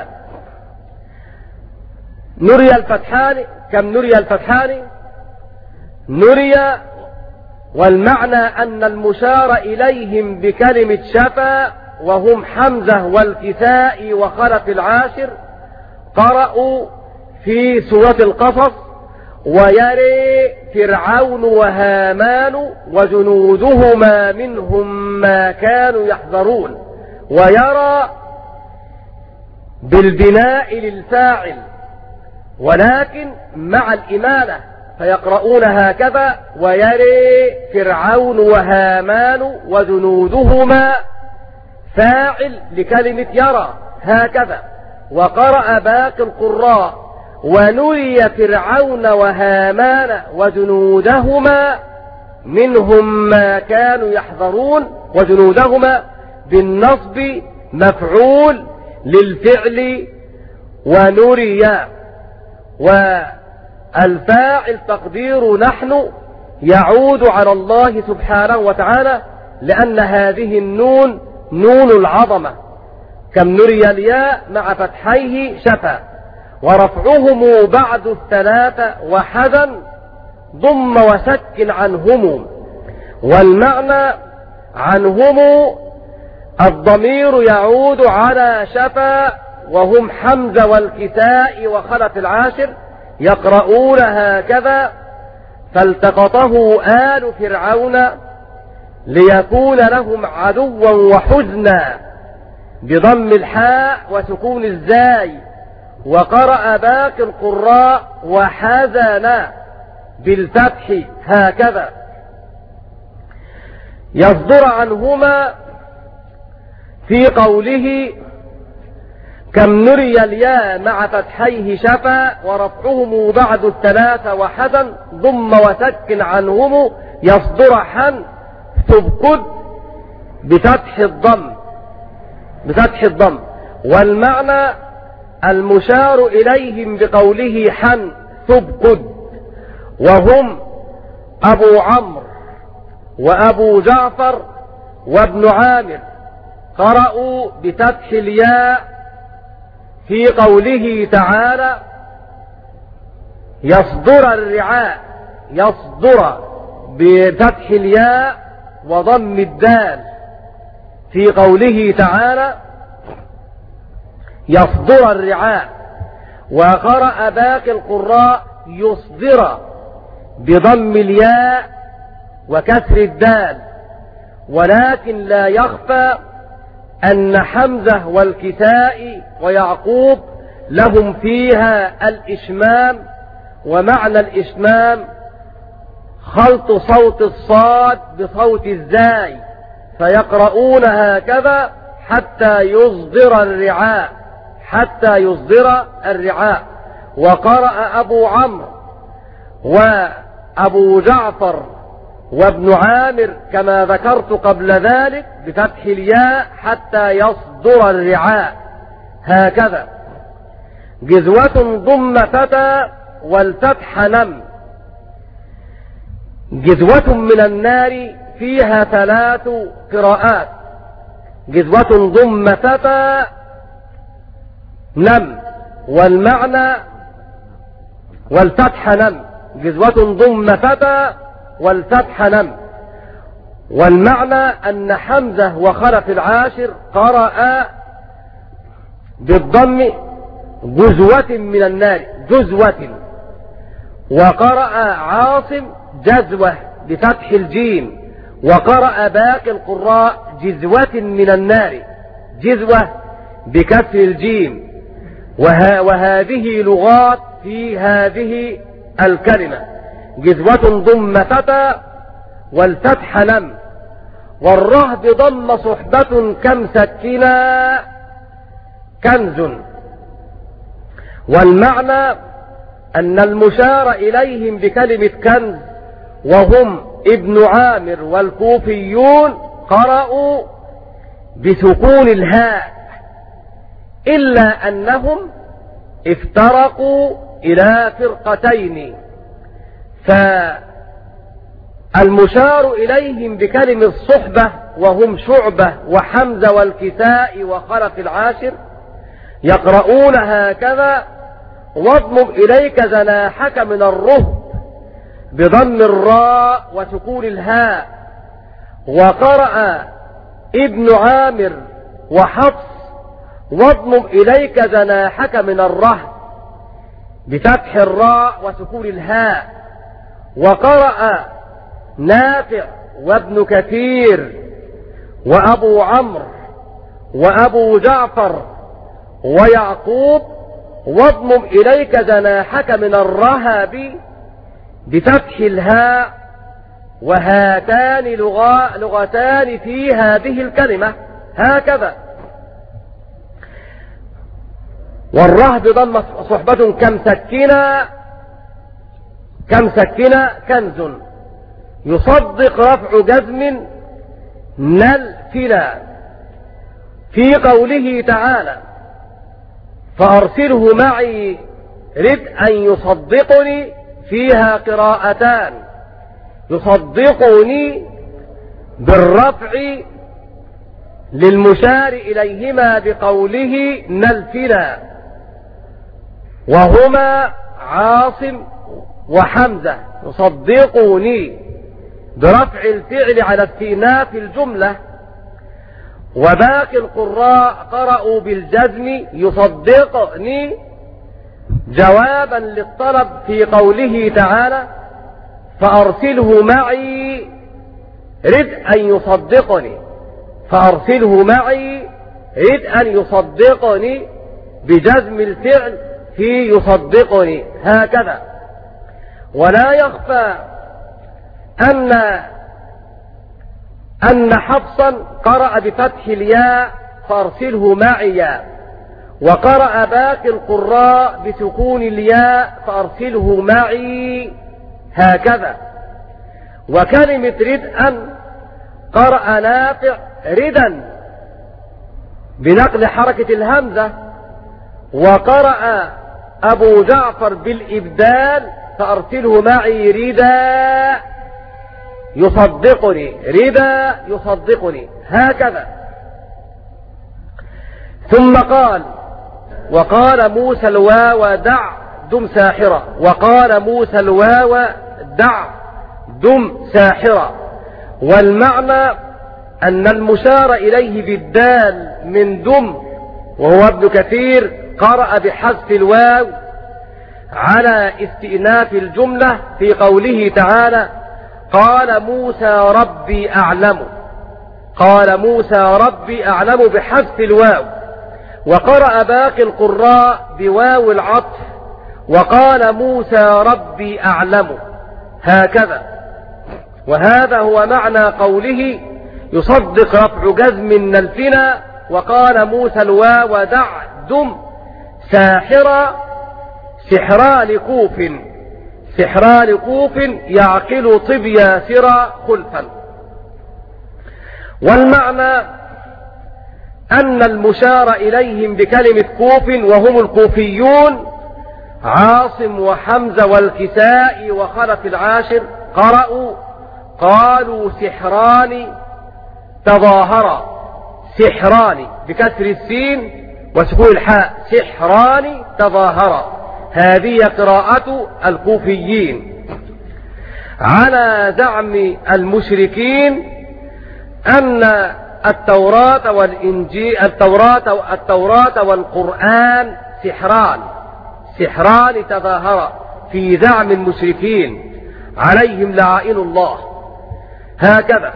نري الفتحان كم، نري الفتحان نري، والمعنى أن المشار إليهم بكلمة شفا وهم حمزة والكساء وخلف العاشر قرأوا في سورة القصص ويري فرعون وهامان وجنودهما منهم ما كانوا يحذرون، ويرى بالبناء للفاعل ولكن مع الإمالة فيقرؤون هكذا ويري فرعون وهامان وجنودهما، فاعل لكلمة يرى هكذا. وقرأ باقي القراء ونري فرعون وهامان وجنودهما منهم ما كانوا يحذرون، وجنودهما بالنصب مفعول للفعل ونري، والفاعل تقدير نحن يعود على الله سبحانه وتعالى، لأن هذه النون نون العظمة. كم نري الياء مع فتحيه شفا، ورفعهم بعد الثلاثة وحزن ضم وسكن عنهم. والمعنى عنهم الضمير يعود على شفا وهم حمزة والكساء وخلف العاشر يقرؤون هكذا، فالتقطه آل فرعون ليكون لهم عدوا وحزنا بضم الحاء وسكون الزاي. وقرأ باقي القراء وحزنا بالفتح هكذا. يصدر عنهما في قوله كم نري الياء مع فتحيه شفا ورفعهم بعد الثلاثة وحزن ضم وسكن عنهم، يصدر حن تبكد بفتح الضم. والمعنى المشار إليهم بقوله حن تبكد وهم أبو عمرو وأبو جعفر وابن عامر قرأوا بفتح الياء في قوله تعالى يصدر الرعاء، يصدر بفتح الياء وضم الدال في قوله تعالى يصدر الرعاء. وقرأ باقي القراء يصدر بضم الياء وكسر الدال، ولكن لا يخفى أن حمزة والكساء ويعقوب لهم فيها الإشمام، ومعنى الإشمام خلط صوت الصاد بصوت الزاي، فيقرؤون هكذا حتى يصدر الرعاء، حتى يصدر الرعاء. وقرأ أبو عمرو وأبو جعفر وابن عامر كما ذكرت قبل ذلك بفتح الياء حتى يصدر الرعاء هكذا. جزوة ضم فتى والفتح نم. جزوة من النار فيها 3 قراءات. جزوة ضم فتى نم، والمعنى والفتح نم. جزوة ضم فتى والفتح نم، والمعنى أن حمزة وخلف العاشر قرأ بالضم جزوة من النار، جزوة، وقرأ عاصم جزوة بفتح الجيم، وقرأ باقي القراء جزوة من النار، جزوة بكسر الجيم. وهذه لغات في هذه الكلمة. جزوة ضم فتى والفتح نم، والرهب ضم صحبة كم سكنا كنز. والمعنى أن المشار إليهم بكلمة كنز وهم ابن عامر والكوفيون قرأوا بسكون الهاء، إلا أنهم افترقوا إلى فرقتين. فالمشار إليهم بكلمة الصحبة وهم شعبة وحمزة والكساء وخلف العاشر يقرؤون هكذا: واضمم إليك جناحك من الرهب بضم الراء وسكون الهاء. وقرأ ابن عامر وحفص: واضمم إليك جناحك من الرهب بفتح الراء وسكون الهاء. وقرأ نافع وابن كثير وأبو عمرو وأبو جعفر ويعقوب: واضمم إليك جناحك من الرهب بفتح الهاء. وهاتان لغتان في هذه الكلمة هكذا. والرهب ضم صحبة كم سكنا كنز. يصدق رفع جزم نلفلا في قوله تعالى: فأرسله معي رد أن يصدقني. فيها قراءتان: يصدقني بالرفع للمشار إليهما بقوله نلفلا، وهما عاصم وحمزة. يصدقني برفع الفعل على استئناف الجملة. وباقي القراء قرأوا بالجزم يصدقني جوابا للطلب في قوله تعالى: فأرسله معي رد أن يصدقني. فأرسله معي رد أن يصدقني بجزم الفعل في يصدقني هكذا. ولا يخفى أن حفصا قرأ بفتح الياء فأرسله معي، وقرأ باقي القراء بسكون الياء فأرسله معي هكذا. وكلمة ردءا قرأ نافع ردا بنقل حركة الهمزة، وقرأ أبو جعفر بالإبدال فأرسله معي ردا يصدقني، ردا يصدقني هكذا. ثم قال: وقال موسى الواو دع دم ساحرة. وقال موسى الواو دع دم ساحرة. والمعنى أن المشار إليه بالدال من دم وهو ابن كثير قرأ بحذف الواو على استئناف الجملة في قوله تعالى: قال موسى ربي أعلم. قال موسى ربي أعلم بحذف الواو. وقرأ باقي القراء بواو العطف: وقال موسى ربي أعلم هكذا. وهذا هو معنى قوله: يصدق رفع جزم نلفنا. وقال موسى الواو دع دم ساحرة سحران كوف. سحران كوف يعقل طب ياسرا خلفا. والمعنى أن المشار إليهم بكلمة كوف وهم الكوفيون عاصم وحمزة والكسائي وخلف العاشر قالوا سحران تظاهرا، سحران بكسر السين وسكون الحاء، سحران تظاهرا. هذه قراءة الكوفيين. على زعم المشركين أن التوراة والإنجيل التوراة والقرآن سحران تظاهرا في زعم المشركين عليهم لعائن الله. هكذا.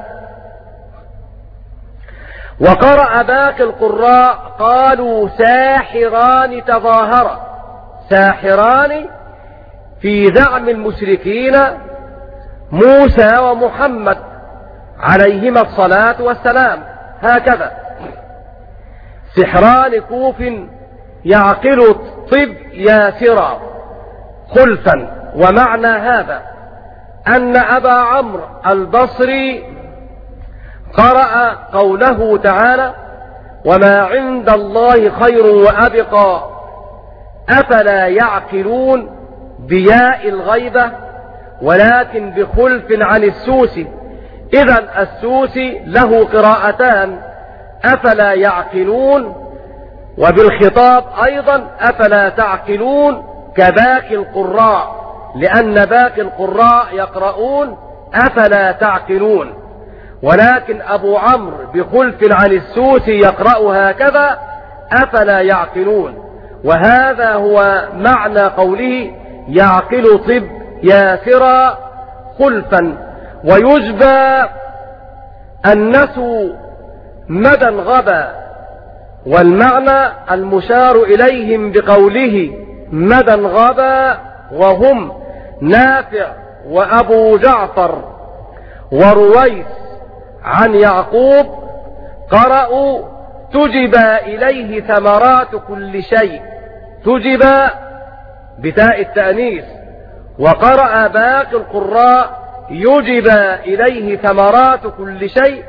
وقرأ باقي القراء قالوا ساحران تظاهرا، ساحران في زعم المشركين موسى ومحمد عليهما الصلاة والسلام. هكذا. سحران كوف يعقل الطب ياسرا خلفا. ومعنى هذا أن أبا عمرو البصري قرأ قوله تعالى وما عند الله خير وأبقى أفلا يعقلون بياء الغيبة ولكن بخلف عن السوسي. إذن السوسي له قراءتان، أفلا يعقلون، وبالخطاب أيضا أفلا تعقلون كباقي القراء، لأن باقي القراء يقرؤون أفلا تعقلون، ولكن أبو عمرو بخلف عن السوسي يقرأ هكذا أفلا يعقلون. وهذا هو معنى قوله يعقل طب ياسرا خلفا. ويجبى النسو مدى غبا، والمعنى المشار إليهم بقوله مدى غبا وهم نافع وأبو جعفر ورويس عن يعقوب قرأوا تجبى إليه ثمرات كل شيء، تجبى بتاء التأنيث. وقرأ باقي القراء يجبى إليه ثمرات كل شيء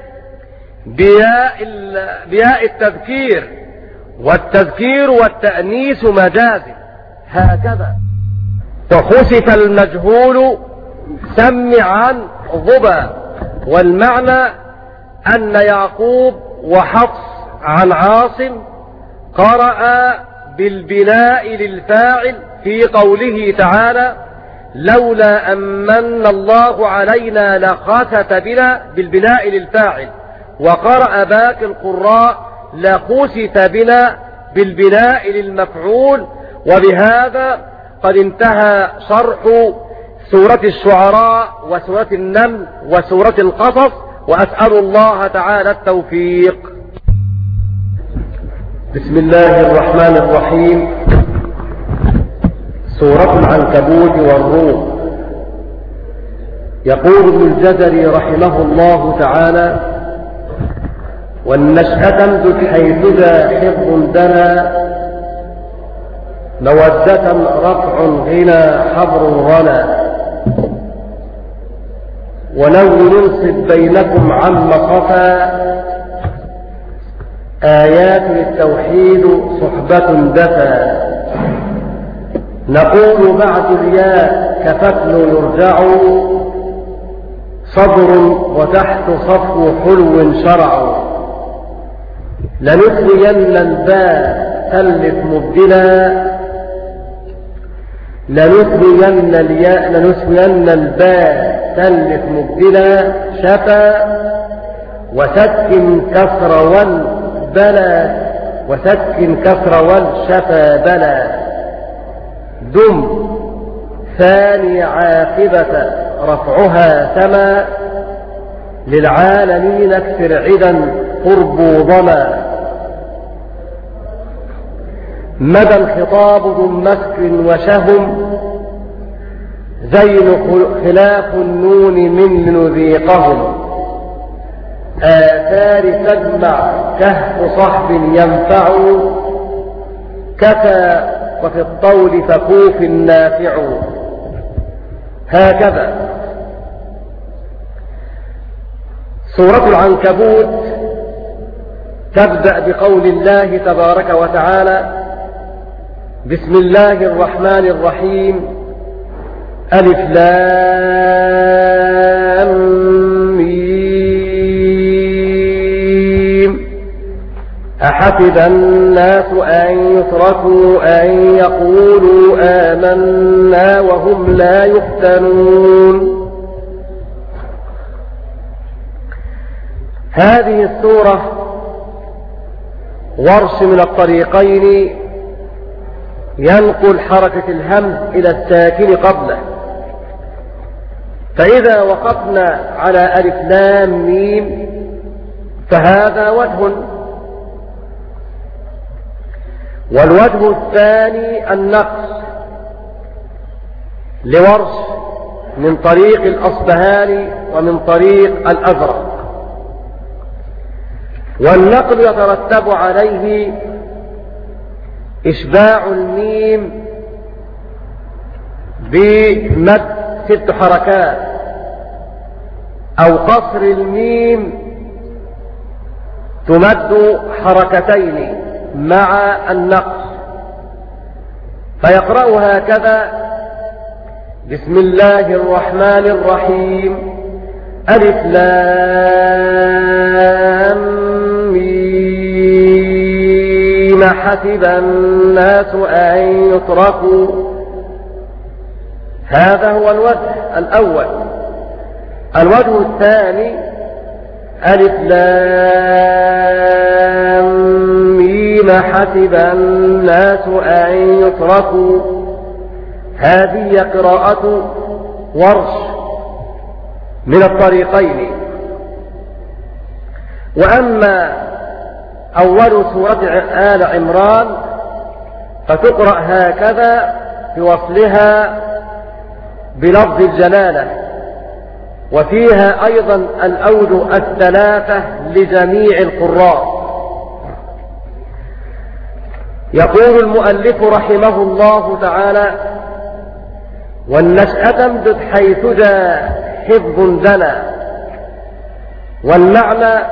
بياء التذكير، والتذكير والتأنيث مجازي. هكذا. وخسف المجهول سمع عن ضبا، والمعنى أن يعقوب وحفص عن عاصم قرأ بالبناء للفاعل في قوله تعالى لولا أمن الله علينا لخسف بنا بالبناء للفاعل. وقرأ باقي القراء لخسف بنا بالبناء للمفعول. وبهذا قد انتهى شرح سورة الشعراء وسورة النمل وسورة القصص، وأسأل الله تعالى التوفيق. بسم الله الرحمن الرحيم. سورة العنكبوت والروم. يقول ابن الجزري رحمه الله تعالى والنشأة امدد حيث ذا حفظ دنا مودة رفع غنى حبر غنى ونون انصب بينكم عم صفا آيات التوحيد صحبة دفا نقول بعد الياء كفتل يرجع صدر وتحت صفو حلو شرع لنثنين الباء ثلث مبدلا لنثنين الياء لنثنين الباء ثلث مبدلا شفا وسكن كسر والبلا وسكن كسر والشفا بلا دم ثاني عاقبة رفعها سما للعالمين اكثر عدا قرب ضما مدى الخطاب ذو مسك وشهم زين خلاف النون من نذيقهم آثار تجمع كهف صحب ينفع كفى وفي الطول فكوف نافع. هكذا. سورة العنكبوت تبدأ بقول الله تبارك وتعالى: بسم الله الرحمن الرحيم، ألف لام ميم. أحسب الناس أن يتركوا أن يقولوا آمنا وهم لا يفتنون. هذه السورة ورش من الطريقين ينقل حركة الهمز إلى الساكن قبله، فإذا وقفنا على ألف لام ميم فهذا وجه، والوجه الثاني النقص لورش من طريق الأصبهاني ومن طريق الأزرق، والنقل يترتب عليه إشباع الميم بمد 6 حركات، أو قصر الميم تمد حركتين مع النقص، فيقرأ هكذا: بسم الله الرحمن الرحيم، ألف لام ميم. حسب الناس أن يتركوا. هذا هو الوجه الأول. الوجه الثاني: ألف لام ميم. حسب الناس أن يتركوا. هذه قراءة ورش من الطريقين. وأما أول سورة آل عمران فتقرأ هكذا بوصلها بلفظ الجلالة، وفيها أيضا الأوجه الثلاثة لجميع القراء. يقول المؤلف رحمه الله تعالى: والنشأة امدد حيث جاء حفظ دنا. والمعنى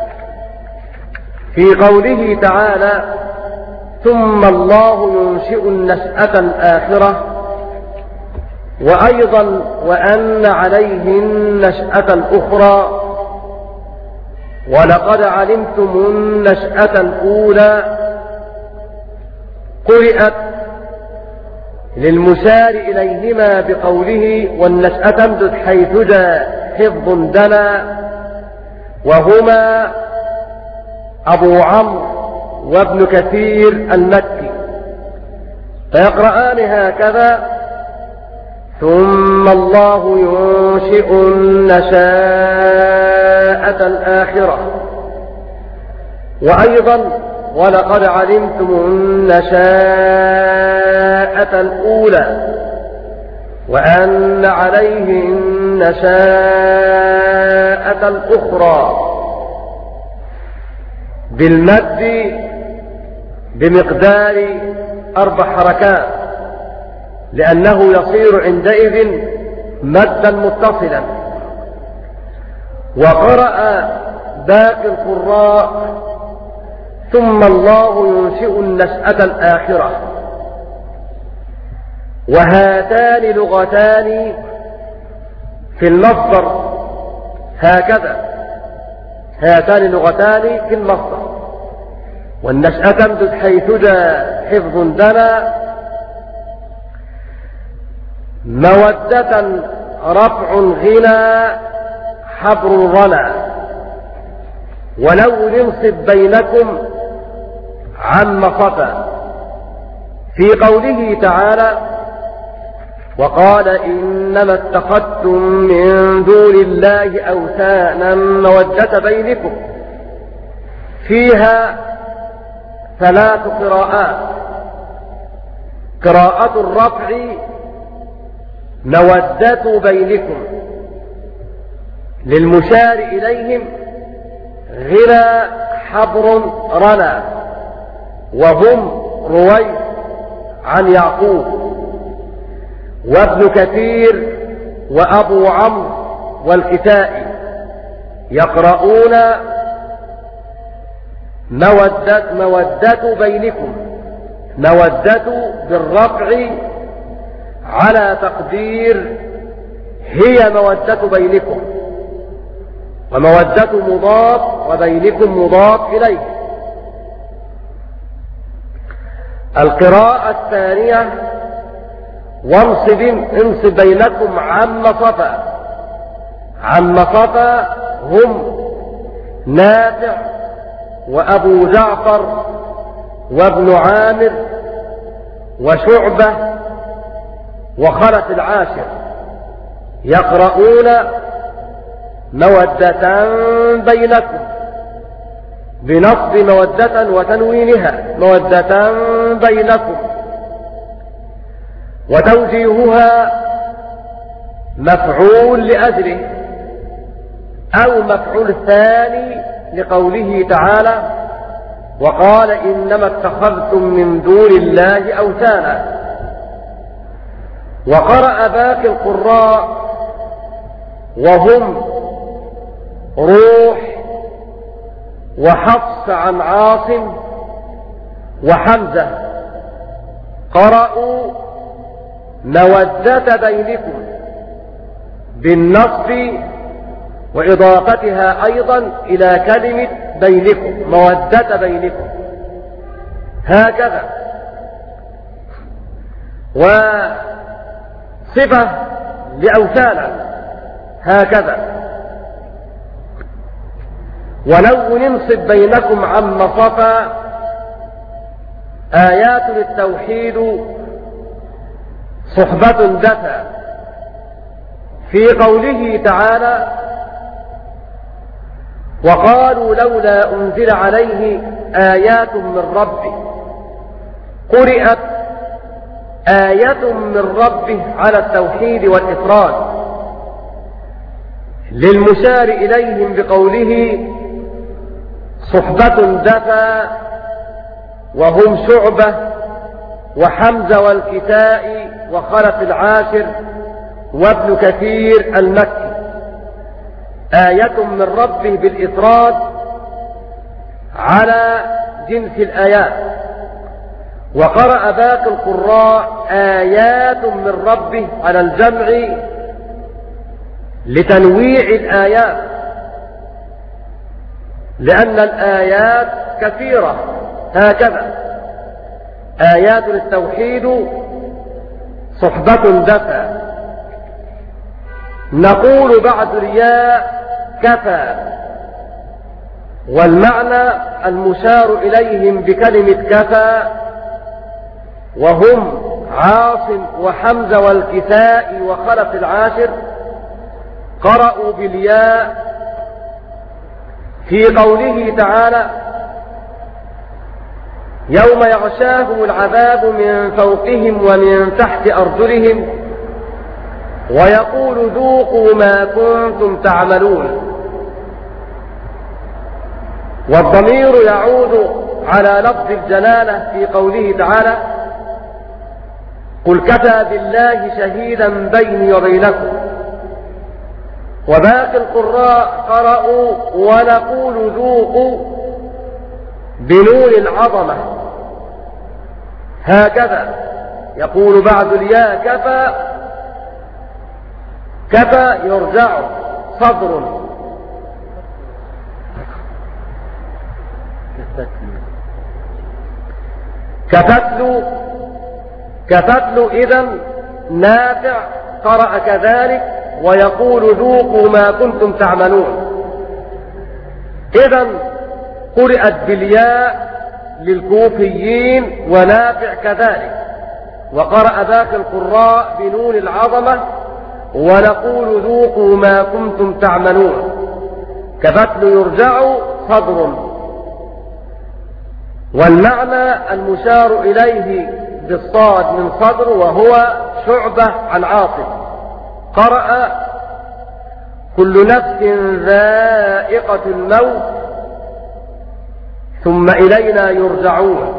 في قوله تعالى: ثم الله ينشئ النشأة الآخرة، وأيضا وأن عليه النشأة الأخرى، ولقد علمتم النشأة الأولى. قرئت للمشار إليهما بقوله: والنشأة امدد حيث جاء حفظ دنا، وهما أبو عمرو وابن كثير المكي، فيقرآن هكذا: ثم الله ينشئ النشاءة الآخرة. وأيضا ولقد علمتم النشاءة الأولى، وأن عليه النشاءة الأخرى، بالمد بمقدار 4 حركات، لأنه يصير عندئذ مدا متصلا. وقرأ باقي القراء: ثم الله ينشئ النشأة الآخرة. وهاتان لغتان في المصدر هكذا، هاتان لغتان في المصدر. والنشأة امدد حيث جاء حفظ دنا، مودة رفع غنى حبر رنا. ولو ننصب بينكم عم صفا. في قوله تعالى: وقال إنما اتخذتم من دون الله أوثانا مودة بينكم. فيها 3 قراءات: قراءة الرفع مودة بينكم، للمشار إليهم غنى حبر رنا، وهم رويس عن يعقوب وابن كثير وأبو عمرو والكسائي، يقرؤون مودة بينكم، مودة بالرفع على تقدير هي مودة بينكم، ومودة مضاف وبينكم مضاف إليه. القراءة الثانية انصب بينكم عم صفا. عم صفا هم نافع وأبو جعفر وابن عامر وشعبة وخلف العاشر، يقرؤون مودة بينكم بنصب مودة وتنوينها مودة بينكم، وتوجيهها مفعول لأجله أو مفعول ثاني لقوله تعالى: وقال إنما اتخذتم من دون الله أوثانا. وقرأ باقي القراء وهم روح وحفص عن عاصم وحمزة، قرأوا مودة بينكم بالنصب وإضافتها أيضا إلى كلمة بينكم، مودة بينكم هكذا. وصفة لأوثانا هكذا. ولو ننصب بينكم عم صفا آيات للتوحيد صحبة دفا، في قوله تعالى: وقالوا لولا أنزل عليه آيات من ربه، قرئت آية من ربه على التوحيد والإفراد للمشار إليهم بقوله صحبة دفا، وهم شعبة وحمزة والكسائي وخلف العاشر وابن كثير المكي. آية من ربه بالإفراد على جنس الآيات. وقرأ باقي القراء آيات من ربه على الجمع لتنويع الآيات، لأن الآيات كثيرة هكذا. آيات التوحيد صحبة دفا. نقول بعد الياء كفى، والمعنى المشار إليهم بكلمة كفى وهم عاصم وحمزة والكسائي وخلف العاشر، قرأوا بالياء في قوله تعالى: يوم يغشاهم العذاب من فوقهم ومن تحت أرجلهم ويقول ذوقوا ما كنتم تعملون. والضمير يعود على لفظ الجلالة في قوله تعالى: قل كفى بالله شهيدا بيني وبينكم. وباقي القراء قرأوا ونقول ذوقوا بنون العظمة هكذا. يقول بعد الياء كفى، كفى يرجع صدر. كفتل إذن نافع قرأ كذلك ويقول ذوقوا ما كنتم تعملون. إذن قرأت بالياء للكوفيين ونافع كذلك، وقرأ باقي القراء بنون العظمة ونقول ذوقوا ما كنتم تعملون. كفتل يرجع صدر، والمعنى المشار إليه بالصاد من صدر وهو شعبة عن عاصم. قرأ كل نفس ذائقة الموت ثم إلينا يرجعون.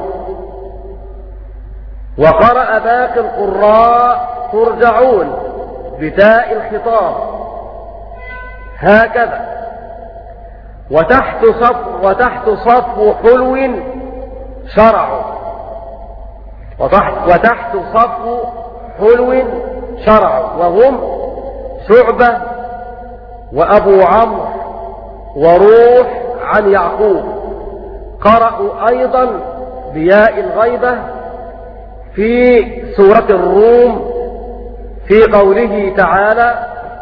وقرأ باقي القراء ترجعون بتاء الخطاب هكذا. وتحت صفو حلو شرعوا، وتحت صفو حلو شرعوا، وهم شعبة وأبو عمرو وروح عن يعقوب. قرأوا أيضا بياء الغيبة في سورة الروم في قوله تعالى: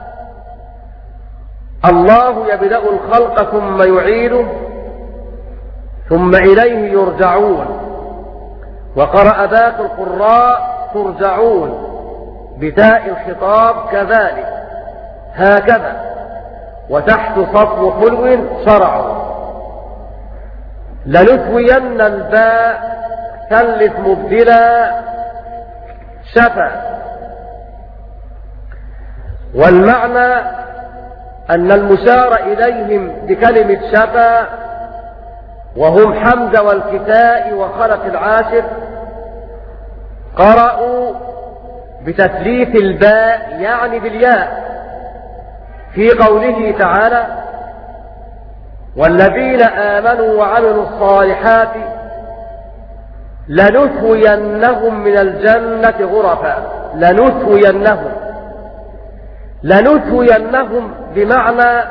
الله يبدأ الخلق ثم يعيده ثم إليه يرجعون. وقرأ باقي القراء ترجعون بتاء الخطاب كذلك هكذا، وتحت صفو حلو شرعوا. لنثوين الباء ثلث مبدلا شفا. والمعنى أن المشار إليهم بكلمة شفا وهم حمزة والكساء وخلف العاشر قرأوا بتثليث الباء يعني بالياء في قوله تعالى: والذين آمنوا وعملوا الصالحات لنثوينهم من الجنة غرفا. لنثوينهم بمعنى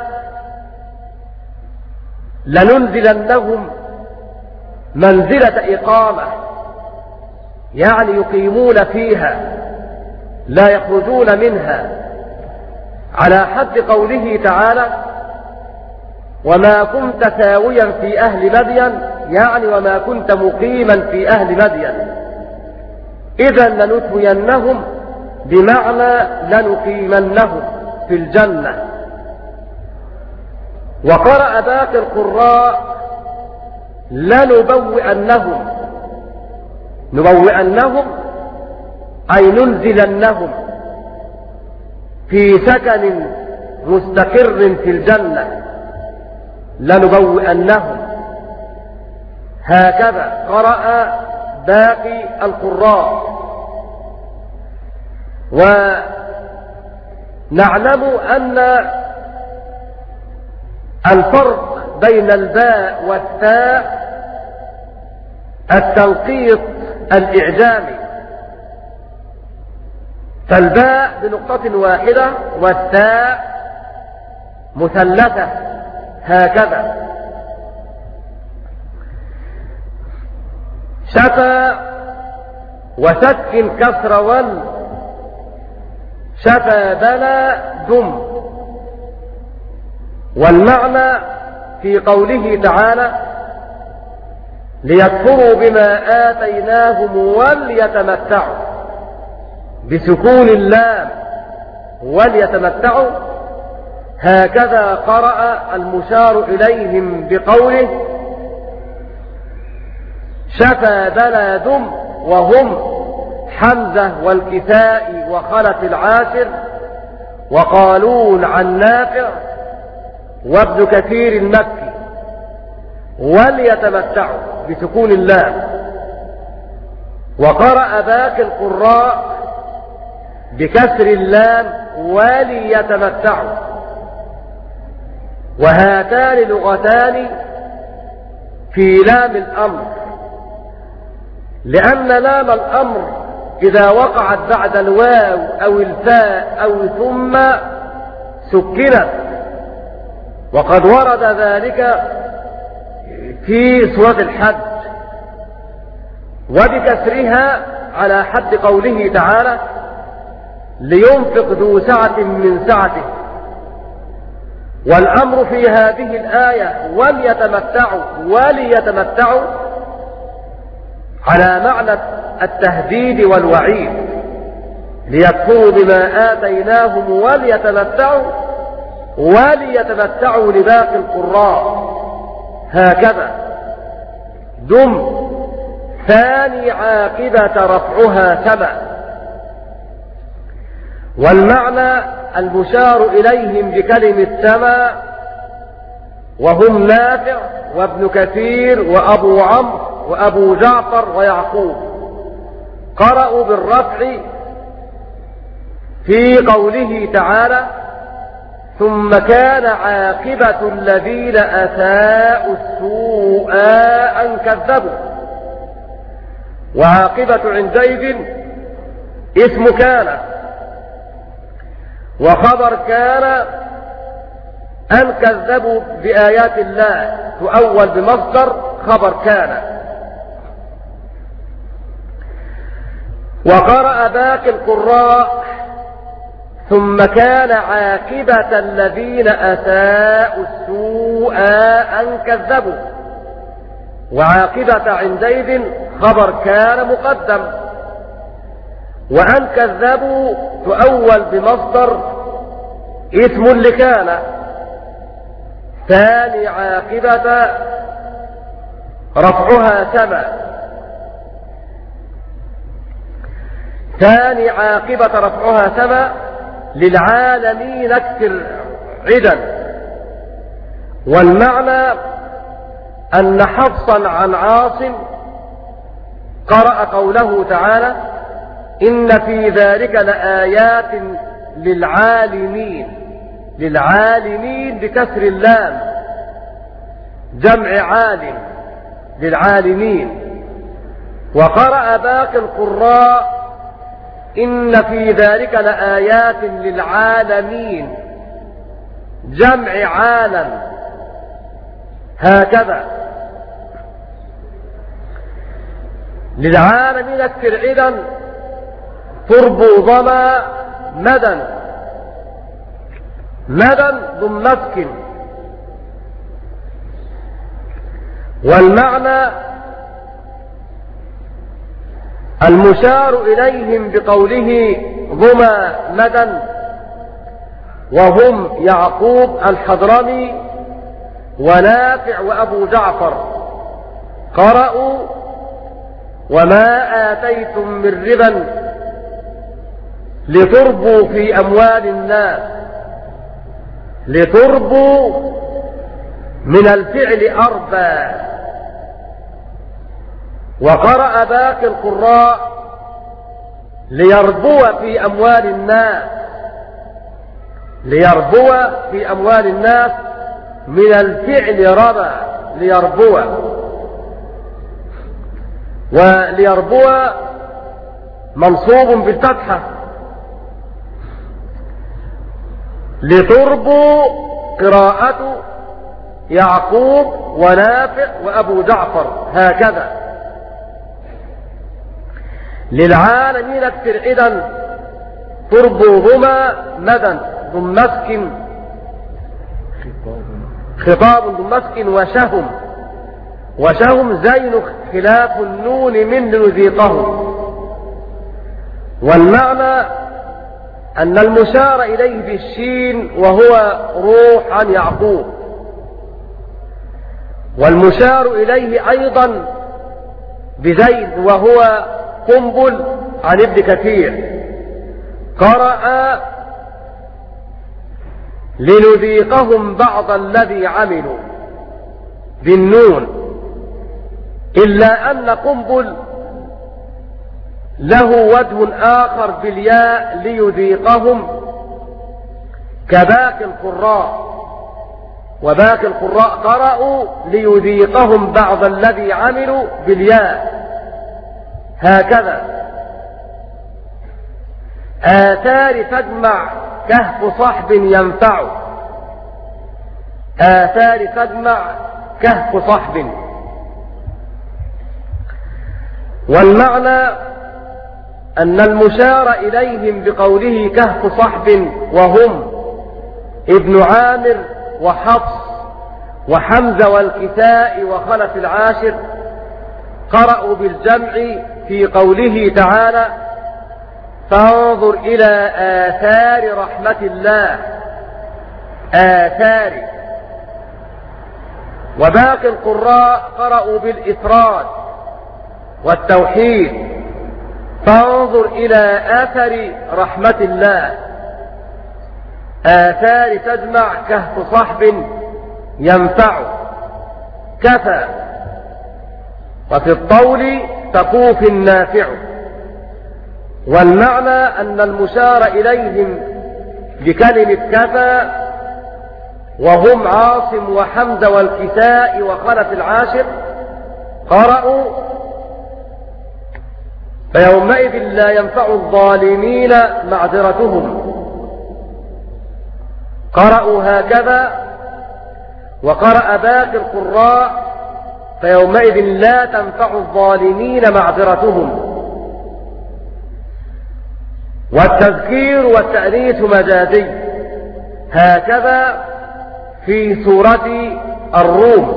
لننزلنهم منزلة إقامة، يعني يقيمون فيها لا يخرجون منها، على حد قوله تعالى: وما كنت ثاويا في أهل مدين، يعني وما كنت مقيما في أهل مدين. إذا لنثوينهم بمعنى لنقيمنهم في الجنة. وقرأ باقي القراء نبوئنهم أي ننزلنهم في سكن مستقر في الجنة، لنبوئنهم. هكذا قرأ باقي القراء. ونعلم أن الفرق بين الباء والتاء التنقيط الإعجامي، فالباء بنقطة واحدة والتاء مثلثة هكذا. شفا وسكن كسر ول شفا بلا دم. والمعنى في قوله تعالى: ليكفروا بما آتيناهم وليتمتعوا، بسكون اللام وليتمتعوا. هكذا قرأ المشار إليهم بقوله: شفا بلا دم، وهم حمزة والكساء وخلف العاشر وقالون عن نافع وابن كثير المكي. وليتمتعوا بسكون اللام. وقرأ باقي القراء بكسر اللام وليتمتعوا. وهاتان لغتان في لام الأمر، لأن لام الأمر إذا وقعت بعد الواو أو الفاء أو ثم سكنت، وقد ورد ذلك في سورة الحج. وبكسرها على حد قوله تعالى: لينفق ذو سعة من سعته. والأمر في هذه الآية وليتمتعوا على معنى التهديد والوعيد، ليكفروا بما آتيناهم وليتمتعوا لباقي القراء. هكذا دم ثاني عاقبة رفعها سبع. والمعنى المشار إليهم بكلمة سما وهم نافع وابن كثير وأبو عمرو وأبو جعفر ويعقوب. قرأوا بالرفع في قوله تعالى: ثم كان عاقبة الذين أساءوا السوء أن كذبوا. وعاقبة عندئذ اسم كان، وخبر كان أن كذبوا بآيات الله تؤول بمصدر خبر كان. وقرأ باقي القراء ثم كان عاقبة الذين أساءوا السوء أن كذبوا. وعاقبة عندئذ خبر كان مقدم، وأن كذبوا تؤول بمصدر اسم لكان. ثاني عاقبة رفعها سما، ثاني عاقبة رفعها سما للعالمين اكثر عدا. والمعنى أن حفصا عن عاصم قرأ قوله تعالى إن في ذلك لآيات للعالمين، للعالمين بكسر اللام جمع عالم للعالمين. وقرأ باقي القراء إن في ذلك لآيات للعالمين جمع عالم هكذا. للعالمين اكثر عدا تربو ضما مدى، مدى ضم مسك. والمعنى المشار إليهم بقوله ضما مدى وهم يعقوب الحضرمي ونافع وأبو جعفر قرأوا وما آتيتم من ربا لتربوا في أموال الناس. لتربوا من الفعل أربى. وقرأ باقي القراء ليربو في أموال الناس، ليربو في أموال الناس من الفعل ربى ليربو. وليربو منصوب بالفتحة. لتربو قراءة يعقوب ونافع وأبو جعفر هكذا. للعالمين اكثر عدا تربوهما مدى ضم مسك، خطاب ضم مسك. وشهم، وشهم زين خلاف النون من لنذيقهم. والمعنى أن المشار إليه بالشين وهو روح عن يعقوب، والمشار إليه أيضا بزيد وهو قنبل عن ابن كثير. قرأ لنذيقهم بعض الذي عملوا بالنون، إلا أن قنبل له وجه آخر بالياء ليذيقهم كباقي القراء. وباقي القراء قرأوا ليذيقهم بعض الذي عملوا بالياء هكذا. آثار تجمع كهف صحب ينفع. آثار تجمع كهف صحب. والمعنى أن المشار إليهم بقوله كهف صحب وهم ابن عامر وحفص وحمزة والكساء وخلف العاشر قرأوا بالجمع في قوله تعالى فانظر إلى آثار رحمة الله. آثار. وباقي القراء قرأوا بالإفراد والتوحيد فانظر إلى آثر رحمة الله. آثار تجمع كهف صحب ينفع كفى. وفي الطول تكوف النافع. والمعنى أن المشار إليهم بكلمة كفى وهم عاصم وحمزة والكساء وخلف العاشر قرأوا فيومئذ لا ينفع الظالمين معذرتهم، قرأوا هكذا. وقرأ باقي القراء فيومئذ لا تنفع الظالمين معذرتهم. والتذكير والتأنيث مجازي، هكذا في سورة الروم.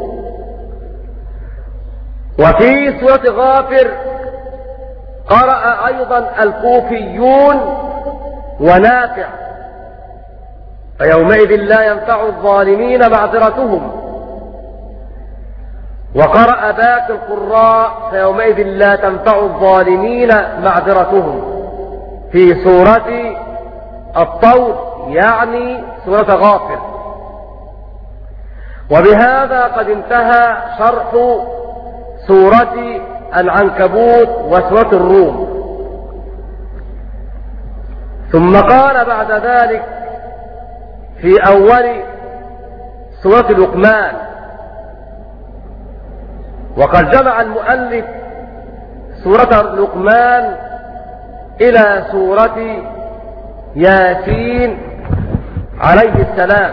وفي سورة غافر قرأ أيضا الكوفيون ونافع فيومئذ لا ينفع الظالمين معذرتهم. وقرأ باقي القراء فيومئذ لا تنفع الظالمين معذرتهم في سورة الطور، يعني سورة غافر. وبهذا قد انتهى شرح سورة العنكبوت وسورة الروم. ثم قال بعد ذلك في أول سورة لقمان، وقد جمع المؤلف سورة لقمان إلى سورة ياسين عليه السلام،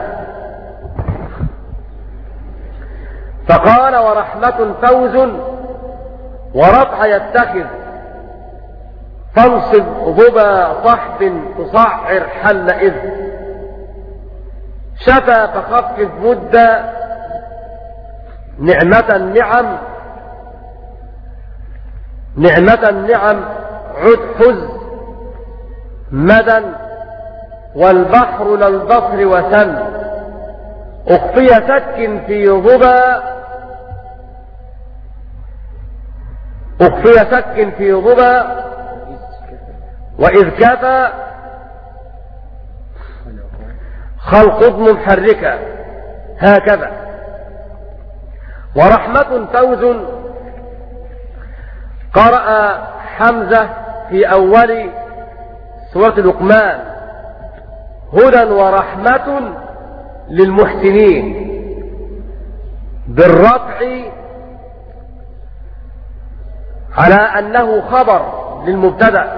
فقال ورحمة فوز ورفع يتخذ فانصب ضبا صحب تصعر حل إذ شفى فخفف مدة نعمة النعم عد حز مدى والبحر للبصر وسن أخفي سك في ضبا وإذ كفى خلق اضم محركة، هكذا. ورحمة فوز قرأ حمزة في أول سورة لقمان هدى ورحمة للمحسنين بالرفع على أنه خبر للمبتدأ،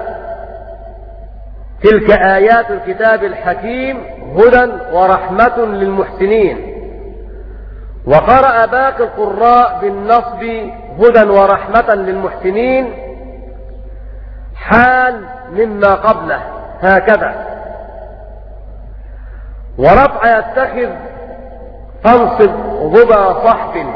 تلك آيات الكتاب الحكيم هدى ورحمة للمحسنين. وقرأ باقي القراء بالنصب هدى ورحمة للمحسنين حال مما قبله، هكذا. ورفع يتخذ فانصب ضبا صحب.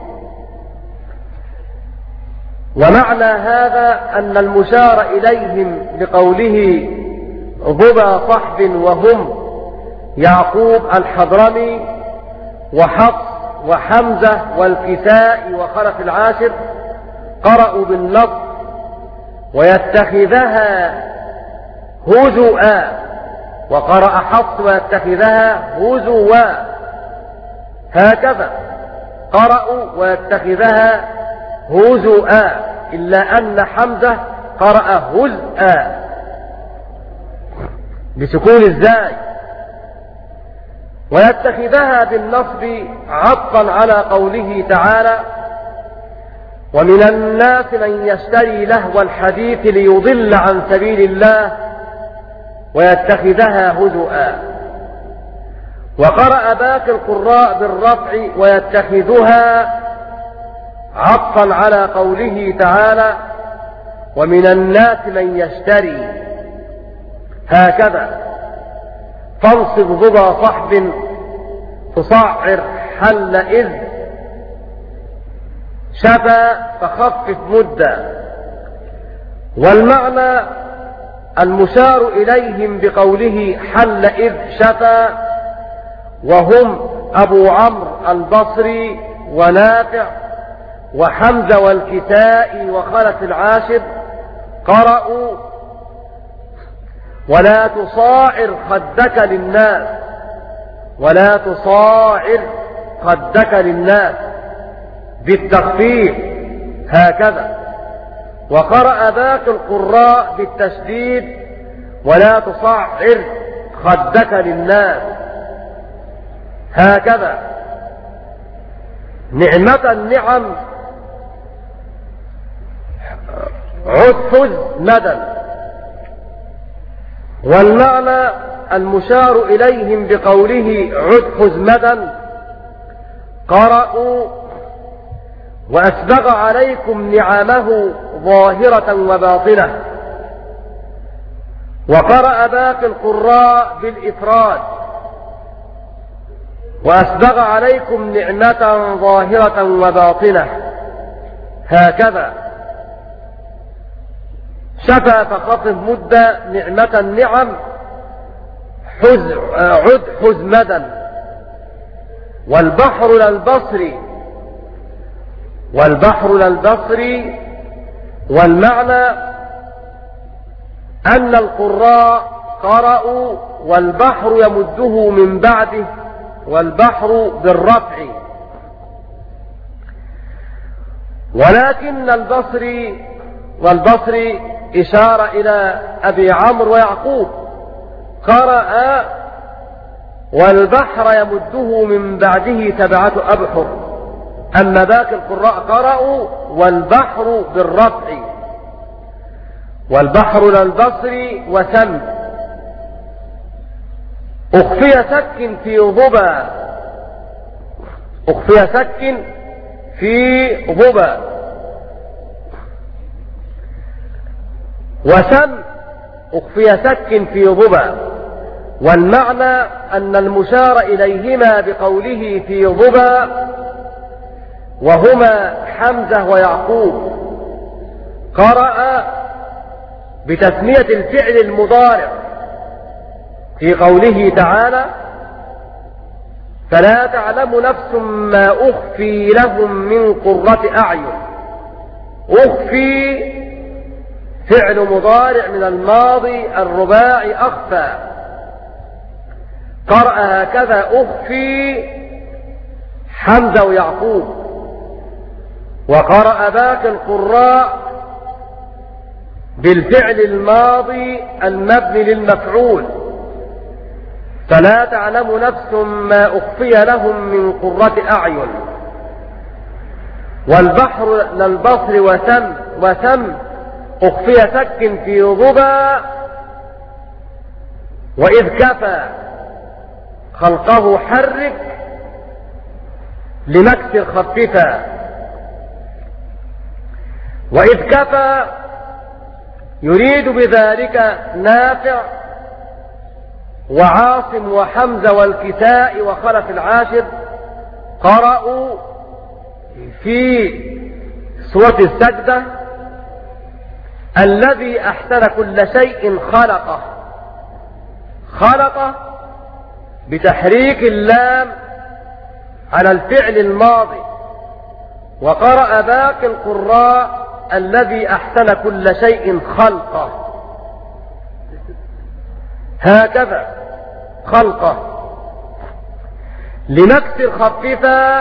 ومعنى هذا أن المشار إليهم بقوله ضبا صحب وهم يعقوب الحضرمي وحفص وحمزة والكساء وخلف العاشر قرأوا بالنصب ويتخذها هزؤا، وقرأ حفص ويتخذها هزوا، هكذا قرأوا ويتخذها هزؤا، إلا أن حمزة قرأ هزءا بسكون الزاي. ويتخذها بالنصب عطفا على قوله تعالى ومن الناس من يشتري لهو الحديث ليضل عن سبيل الله ويتخذها هزؤا. وقرأ باقي القراء بالرفع ويتخذها عطفا على قوله تعالى ومن الناس من يشتري، هكذا فانصب ضبا صحب تصعر حل إذ شفى فخفف مدة. والمعنى المشار إليهم بقوله حل إذ شفى وهم أبو عمرو البصري ونافع وحمزة والكساء وخلف العاشر قرأوا ولا تصاعر خدك للناس، ولا تصاعر خدك للناس بالتخفيف، هكذا. وقرأ باقي القراء بالتشديد ولا تصعر خدك للناس، هكذا نعمة النعم عد حز مدى. والمعنى المشار إليهم بقوله عد حز مدى قرأوا وأسبغ عليكم نعمه ظاهرة وباطنة. وقرأ باقي القراء بالإفراد وأسبغ عليكم نعمة ظاهرة وباطنة. هكذا شفى فخفض مدة نعمة النعم عد حز مدى. والبحر للبصر. والمعنى أن القراء قرأوا والبحر يمده من بعده، والبحر بالرفع. ولكن والبصر إشارة إلى أبي عمرو ويعقوب، قرأ والبحر يمده من بعده 7 أبحر. أما باقي القراء قرأوا والبحر بالرفع. والبحر للبصر وسم. أخفي سك في ظبا. أخفي سك في ظبا. وسم أخفي سك في ظبا. والمعنى أن المشار إليهما بقوله في ظبا وهما حمزة ويعقوب قرأ بتسمية الفعل المضارع في قوله تعالى فلا تعلم نفس ما أخفي لهم من قرة أعين. أخفي فعل مضارع من الماضي الرباعي أخفى. قرأ هكذا أخفي حمزة ويعقوب. وقرأ باقي القراء بالفعل الماضي المبني للمفعول فلا تعلم نفس ما أخفي لهم من قرة أعين. والبحر للبصر وسم أخفي سك في ظبا. وإذ كفى خلقه حرك لمكسر خففا. وإذ كفى يريد بذلك نافع وعاصم وحمزة والكساء وخلف العاشر قرأوا في سورة السجدة الذي أحسن كل شيء خلقه بتحريك اللام على الفعل الماضي. وقرأ باقي القراء الذي أحسن كل شيء خلقه. هكذا خلقه لنكسر خففا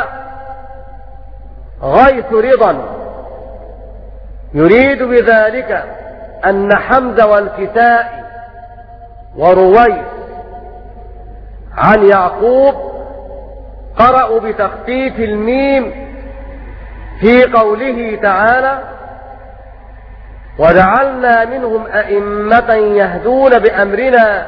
غيث رضا. يريد بذلك أن حمزة والكساء ورويس عن يعقوب قرأوا بتخفيف الميم في قوله تعالى وجعلنا منهم أئمة يهدون بأمرنا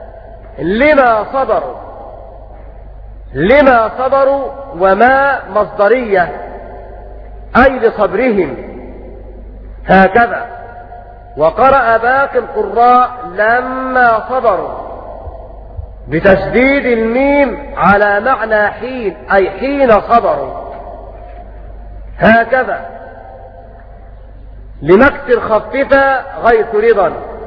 لما صبروا وما مصدرية أي لصبرهم. هكذا وقرأ باقي القراء لما صبروا بتشديد الميم على معنى حين أي حين صبروا. هكذا لنكسر خففا غيث رضا.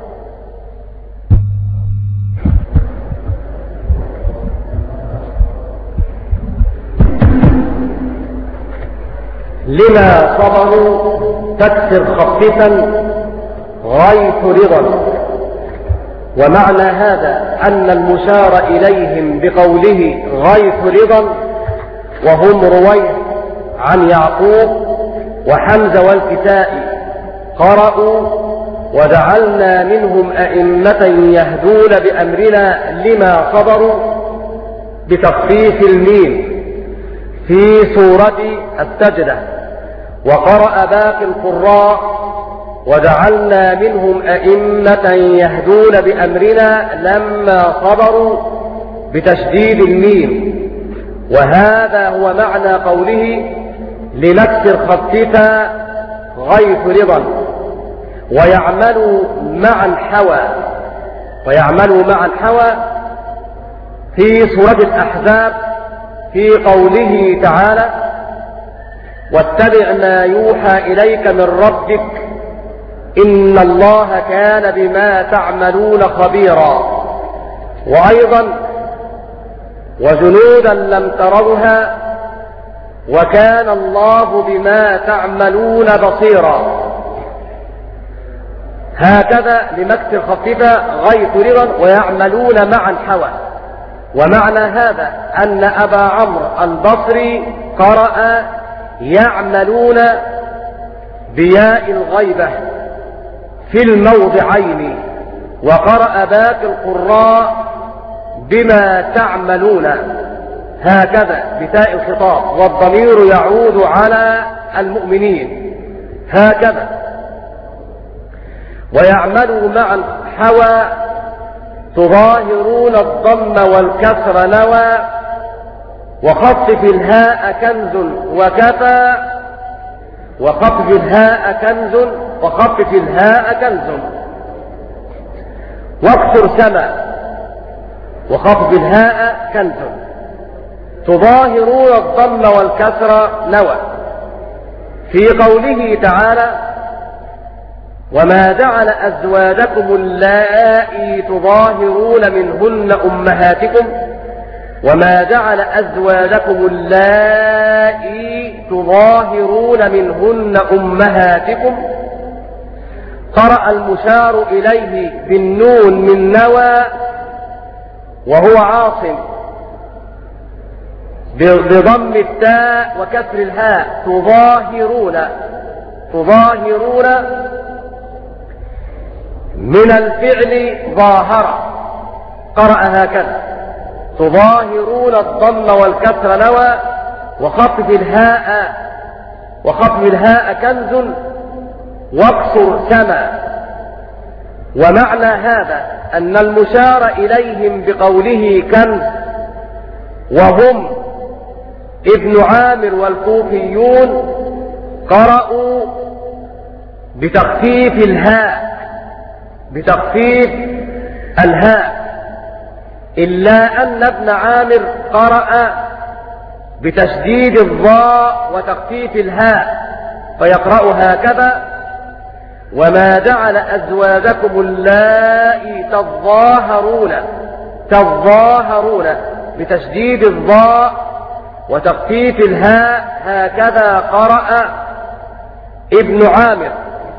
لما صبروا تكسر خففا غيث رضا. ومعنى هذا أن المشار إليهم بقوله غيث رضا وهم رويس عن يعقوب وحمزة والكساء قرأوا وجعلنا منهم أئمة يهدون بأمرنا لما صبروا بتخفيف الميم في سورة السجدة. وقرأ باقي القراء: وجعلنا منهم أئمة يهدون بأمرنا لما صبروا بتشديد الميم. وهذا هو معنى قوله: لنكسر خففا غيث رضا. ويعملوا معا حوى، ويعملوا معا حوى في سورة الأحزاب في قوله تعالى: واتبع ما يوحى إليك من ربك إن الله كان بما تعملون خبيرا. وأيضا: وجنودا لم تروها وكان الله بما تعملون بصيرا. هكذا لمكس خفيفة غيث رضا ويعملون معا حوى. ومعنى هذا أن أبا عمرو البصري قرأ يعملون بياء الغيبة في الموضعين، وقرأ باقي القراء بما تعملون هكذا بتاء الخطاب، والضمير يعود على المؤمنين هكذا. ويعملوا معا حوى تظاهرون الضم والكسر نوى. وخفف الهاء كنز وكفى، وخفف الهاء كنز، وخفف الهاء كنز. واكسر سما، وخفف الهاء كنز. تظاهرون الضم والكسر نوى. في قوله تعالى: وما جعل أزواجكم اللائي تظاهرون منهن أمهاتكم، وما جعل أزواجكم اللائي تظاهرون منهن أمهاتكم. قرأ المشار إليه بالنون من نوى وهو عاصم بضم التاء وكسر الهاء تظاهرون. تظاهرون من الفعل ظاهر، قرأ هكذا: تظاهرون الضم والكسر نوى. وخفف الهاء، وخفف الهاء كنز، واكسر سما. ومعنى هذا أن المشار إليهم بقوله كنز وهم ابن عامر والكوفيون قرأوا بتخفيف الهاء، بتخفيف الهاء، إلا أن ابن عامر قرأ بتشديد الضاء وتخفيف الهاء، فيقرأ هكذا: وما جعل أزواجكم اللائي تظاهرون. تظاهرون بتشديد الضاء وتخفيف الهاء، هكذا قرأ ابن عامر.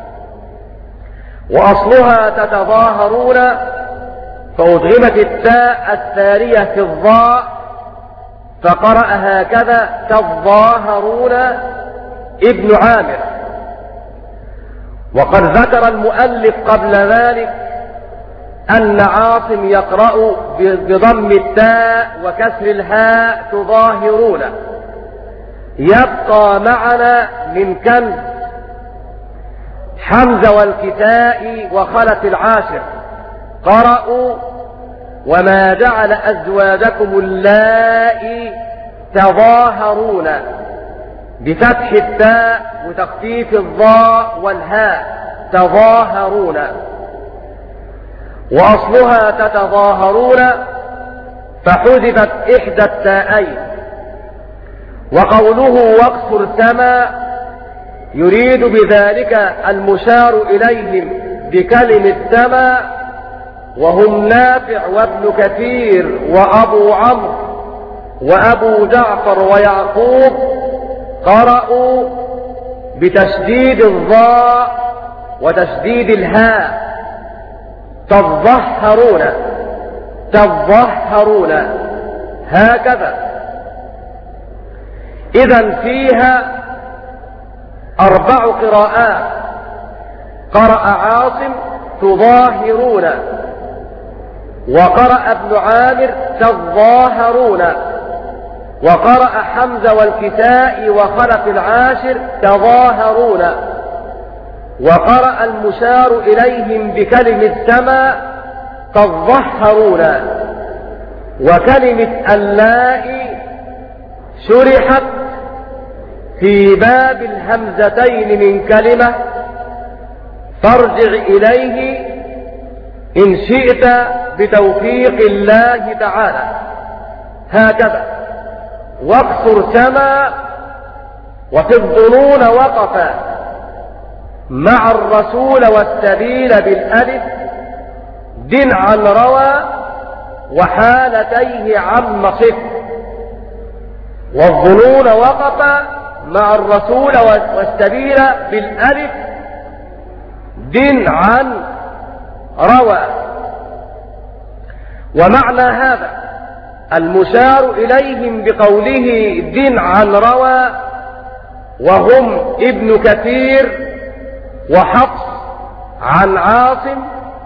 وأصلها تتظاهرون، فأدغمت التاء الثانية في الضاء فقرأ هكذا: تظاهرون ابن عامر. وقد ذكر المؤلف قبل ذلك أن عاصم يقرأ بضم التاء وكسر الهاء تظاهرون. يبقى معنا من كنز حمزة والكساء وخلف العاشر قرأوا: وما جعل أزواجكم اللائي تظاهرون بفتح التاء وتخفيف الضاء والهاء تظاهرون. وأصلها تتظاهرون، فحذفت إحدى التاءين. وقوله واكسر سما يريد بذلك المشار إليهم بكلمة سما، وهم نافع وابن كثير وأبو عمرو وأبو جعفر ويعقوب قرأوا بتشديد الضاء وتشديد الهاء تظهرون. تظهرون هكذا. إذن فيها 4 قراءات. قرأ عاصم تظاهرون، وقرأ ابن عامر تظاهرون. وقرأ حمزة والكسائي وخلف العاشر تظاهرون. وقرأ المشار إليهم بكلمة السماء تظهرون. وكلمة اللاء شرحت في باب الهمزتين من كلمة فارجع إليه إن شئت بتوفيق الله تعالى. هكذا واقصر سما وفي الظنون وقفا مع الرسول والسبيل بالألف دن عن روى وحالتيه عم صف. والظنون وقفا مع الرسول والسبيل بالألف دن عن روى. ومعنى هذا المشار إليهم بقوله دن عن روى وهم ابن كثير وحفص عن عاصم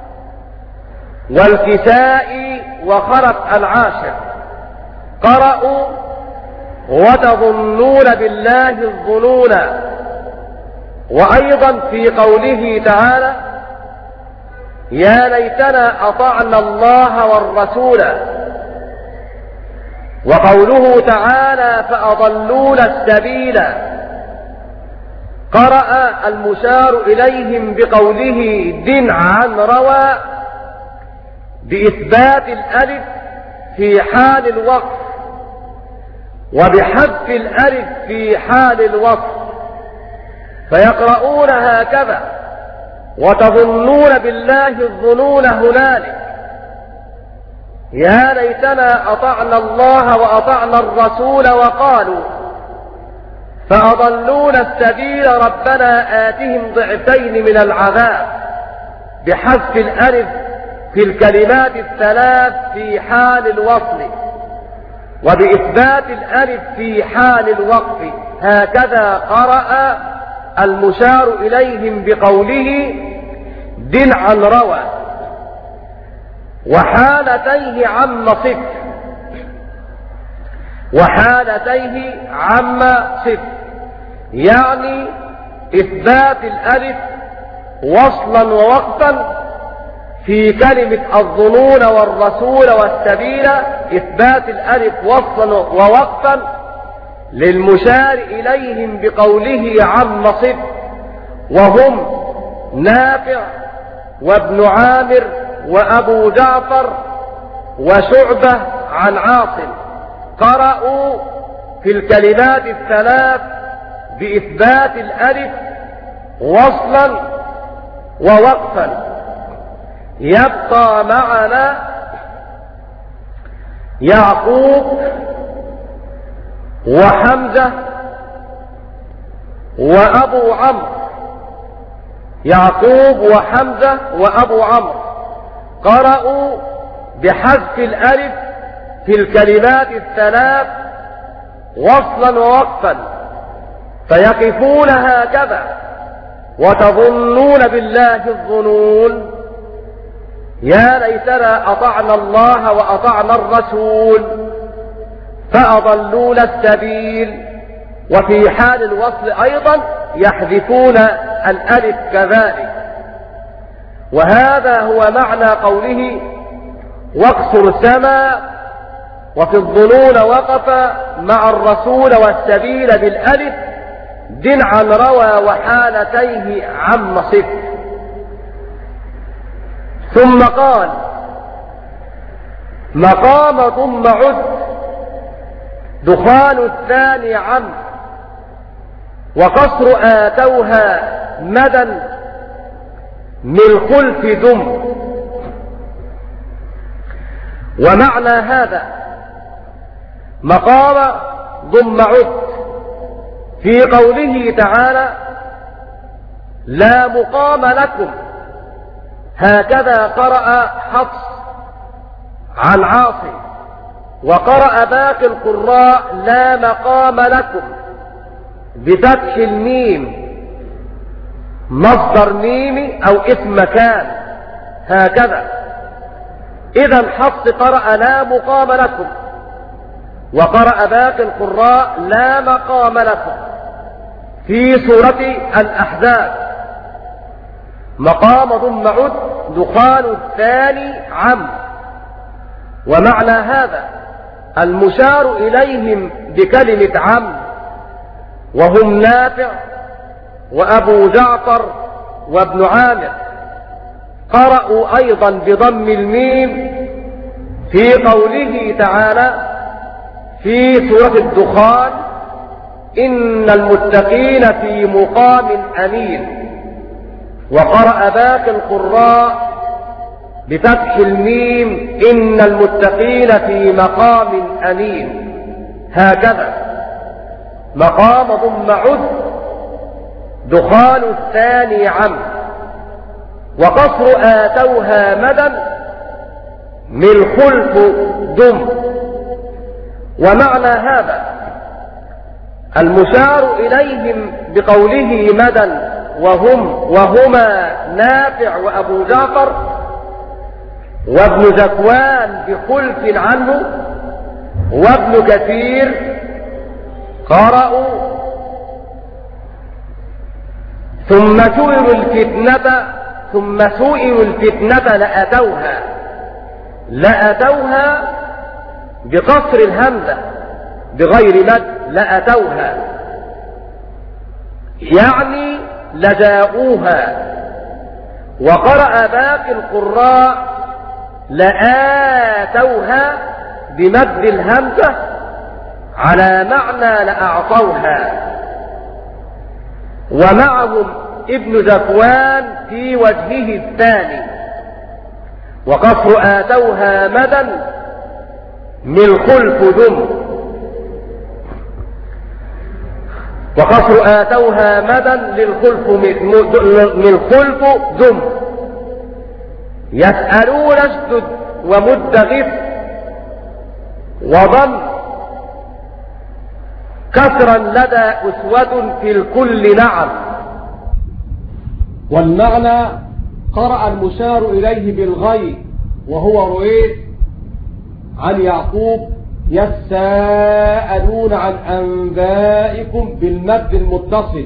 والكسائي وخلف العاشر قرأوا وتظنون بالله الظنون. وأيضا في قوله تعالى يا ليتنا أطعنا الله والرسول. وقوله تعالى فأضلونا السبيل قرأ المشار إليهم بقوله دن عن روى بإثبات الألف في حال الوقف وبحذف الألف في حال الوقف فيقرؤون هكذا وتظنون بالله الظنون هنالك يا ليتنا أطعنا الله وأطعنا الرسول وقالوا فأضلونا السبيل ربنا آتهم ضعفين من العذاب بحذف الألف في الكلمات الثلاث في حال الوصل وبإثبات الألف في حال الوقف. هكذا قرأ المشار إليهم بقوله دن عن روى وحالتيه عم صف. وحالتيه عم صف يعني إثبات الألف وصلا ووقفا في كلمة الظنون والرسول والسبيل. إثبات الألف وصلا ووقفا للمشار إليهم بقوله عم صف وهم نافع وابن عامر وأبو جعفر وشعبة عن عاصم قرأوا في الكلمات الثلاث بإثبات الألف وصلا ووقفا. يبقى معنا يعقوب وحمزة وأبو عمرو. يعقوب وحمزة وأبو عمرو قرأوا بحذف الألف في الكلمات الثلاث وصلا ووقفا فيقفون هكذا وتظنون بالله الظنون يا ليتنا أطعنا الله وأطعنا الرسول فأضلونا السبيل. وفي حال الوصل أيضا يحذفون الألف كذلك. وهذا هو معنى قوله واقصر سما وفي الظنون وقف مع الرسول والسبيل بالألف دن عن روى وحالتيه عم صف. ثم قال مقام ضم عد دخان الثاني عم وقصر آتوها مدى من خلف دم. ومعنى هذا مقام ضم عد في قوله تعالى لا مقام لكم. هكذا قرأ حفص عن عاصم وقرأ باقي القراء لا مقام لكم بفتح الميم مصدر ميمي أو اسم مكان. هكذا إذا حفص قرأ لا مقام لكم، وقرأ باقي القراء لا مقام لكم في سورة الأحزاب. مقام ضم عد دخان الثاني عم. ومعنى هذا المشار إليهم بكلمة عم وهم نافع وأبو جعفر وابن عامر، قرأوا أيضا بضم الميم في قوله تعالى في سورة الدخان: إن المتقين في مقام أمين. وقرأ باقي القراء بفتح الميم: إن المتقين في مقام أمين. هكذا مقام ضم عد دخان الثاني عم. وقصر آتوها مدى من خلف دم. ومعنى هذا المشار إليهم بقوله مدى وهما نافع وأبو جعفر وابن زكوان بخلف عنه وابن كثير قرأوا: ثم سئلوا الفتنة لأتوها بقصر الهمزة بغير مد، لأتوها يعني لجاءوها. وقرأ باقي القراء لآتوها بمد الهمزة على معنى لأعطوها. ومعهم ابن زكوان في وجهه الثاني. وقصر آتوها مدى من خلف ذم. وقصر آتوها مدى من خلف ذم. يسألون اشدد ومد غف وضم كسرا لدى أسود في الكل نعم. والمعنى قرأ المشار إليه بالغي وهو رويد عن يعقوب: يساءلون عن أنبائكم بالمد المتصل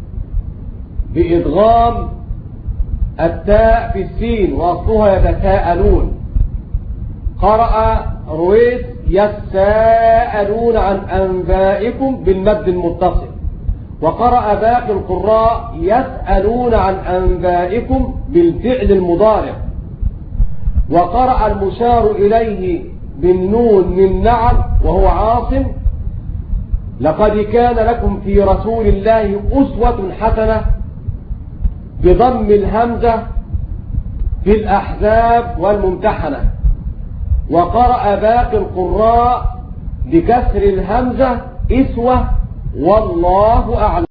بإدغام التاء في السين وأصلها يتساءلون. قرأ رويد: يساءلون عن أنبائكم بالمد المتصل. وقرأ باقي القراء: يسألون عن أنبائكم بالفعل المضارع. وقرأ المشار إليه بالنون من نعم وهو عاصم: لقد كان لكم في رسول الله أسوة حسنة بضم الهمزة في الأحزاب والممتحنة. وقرأ باقي القراء بكسر الهمزة إسوة والله أعلم.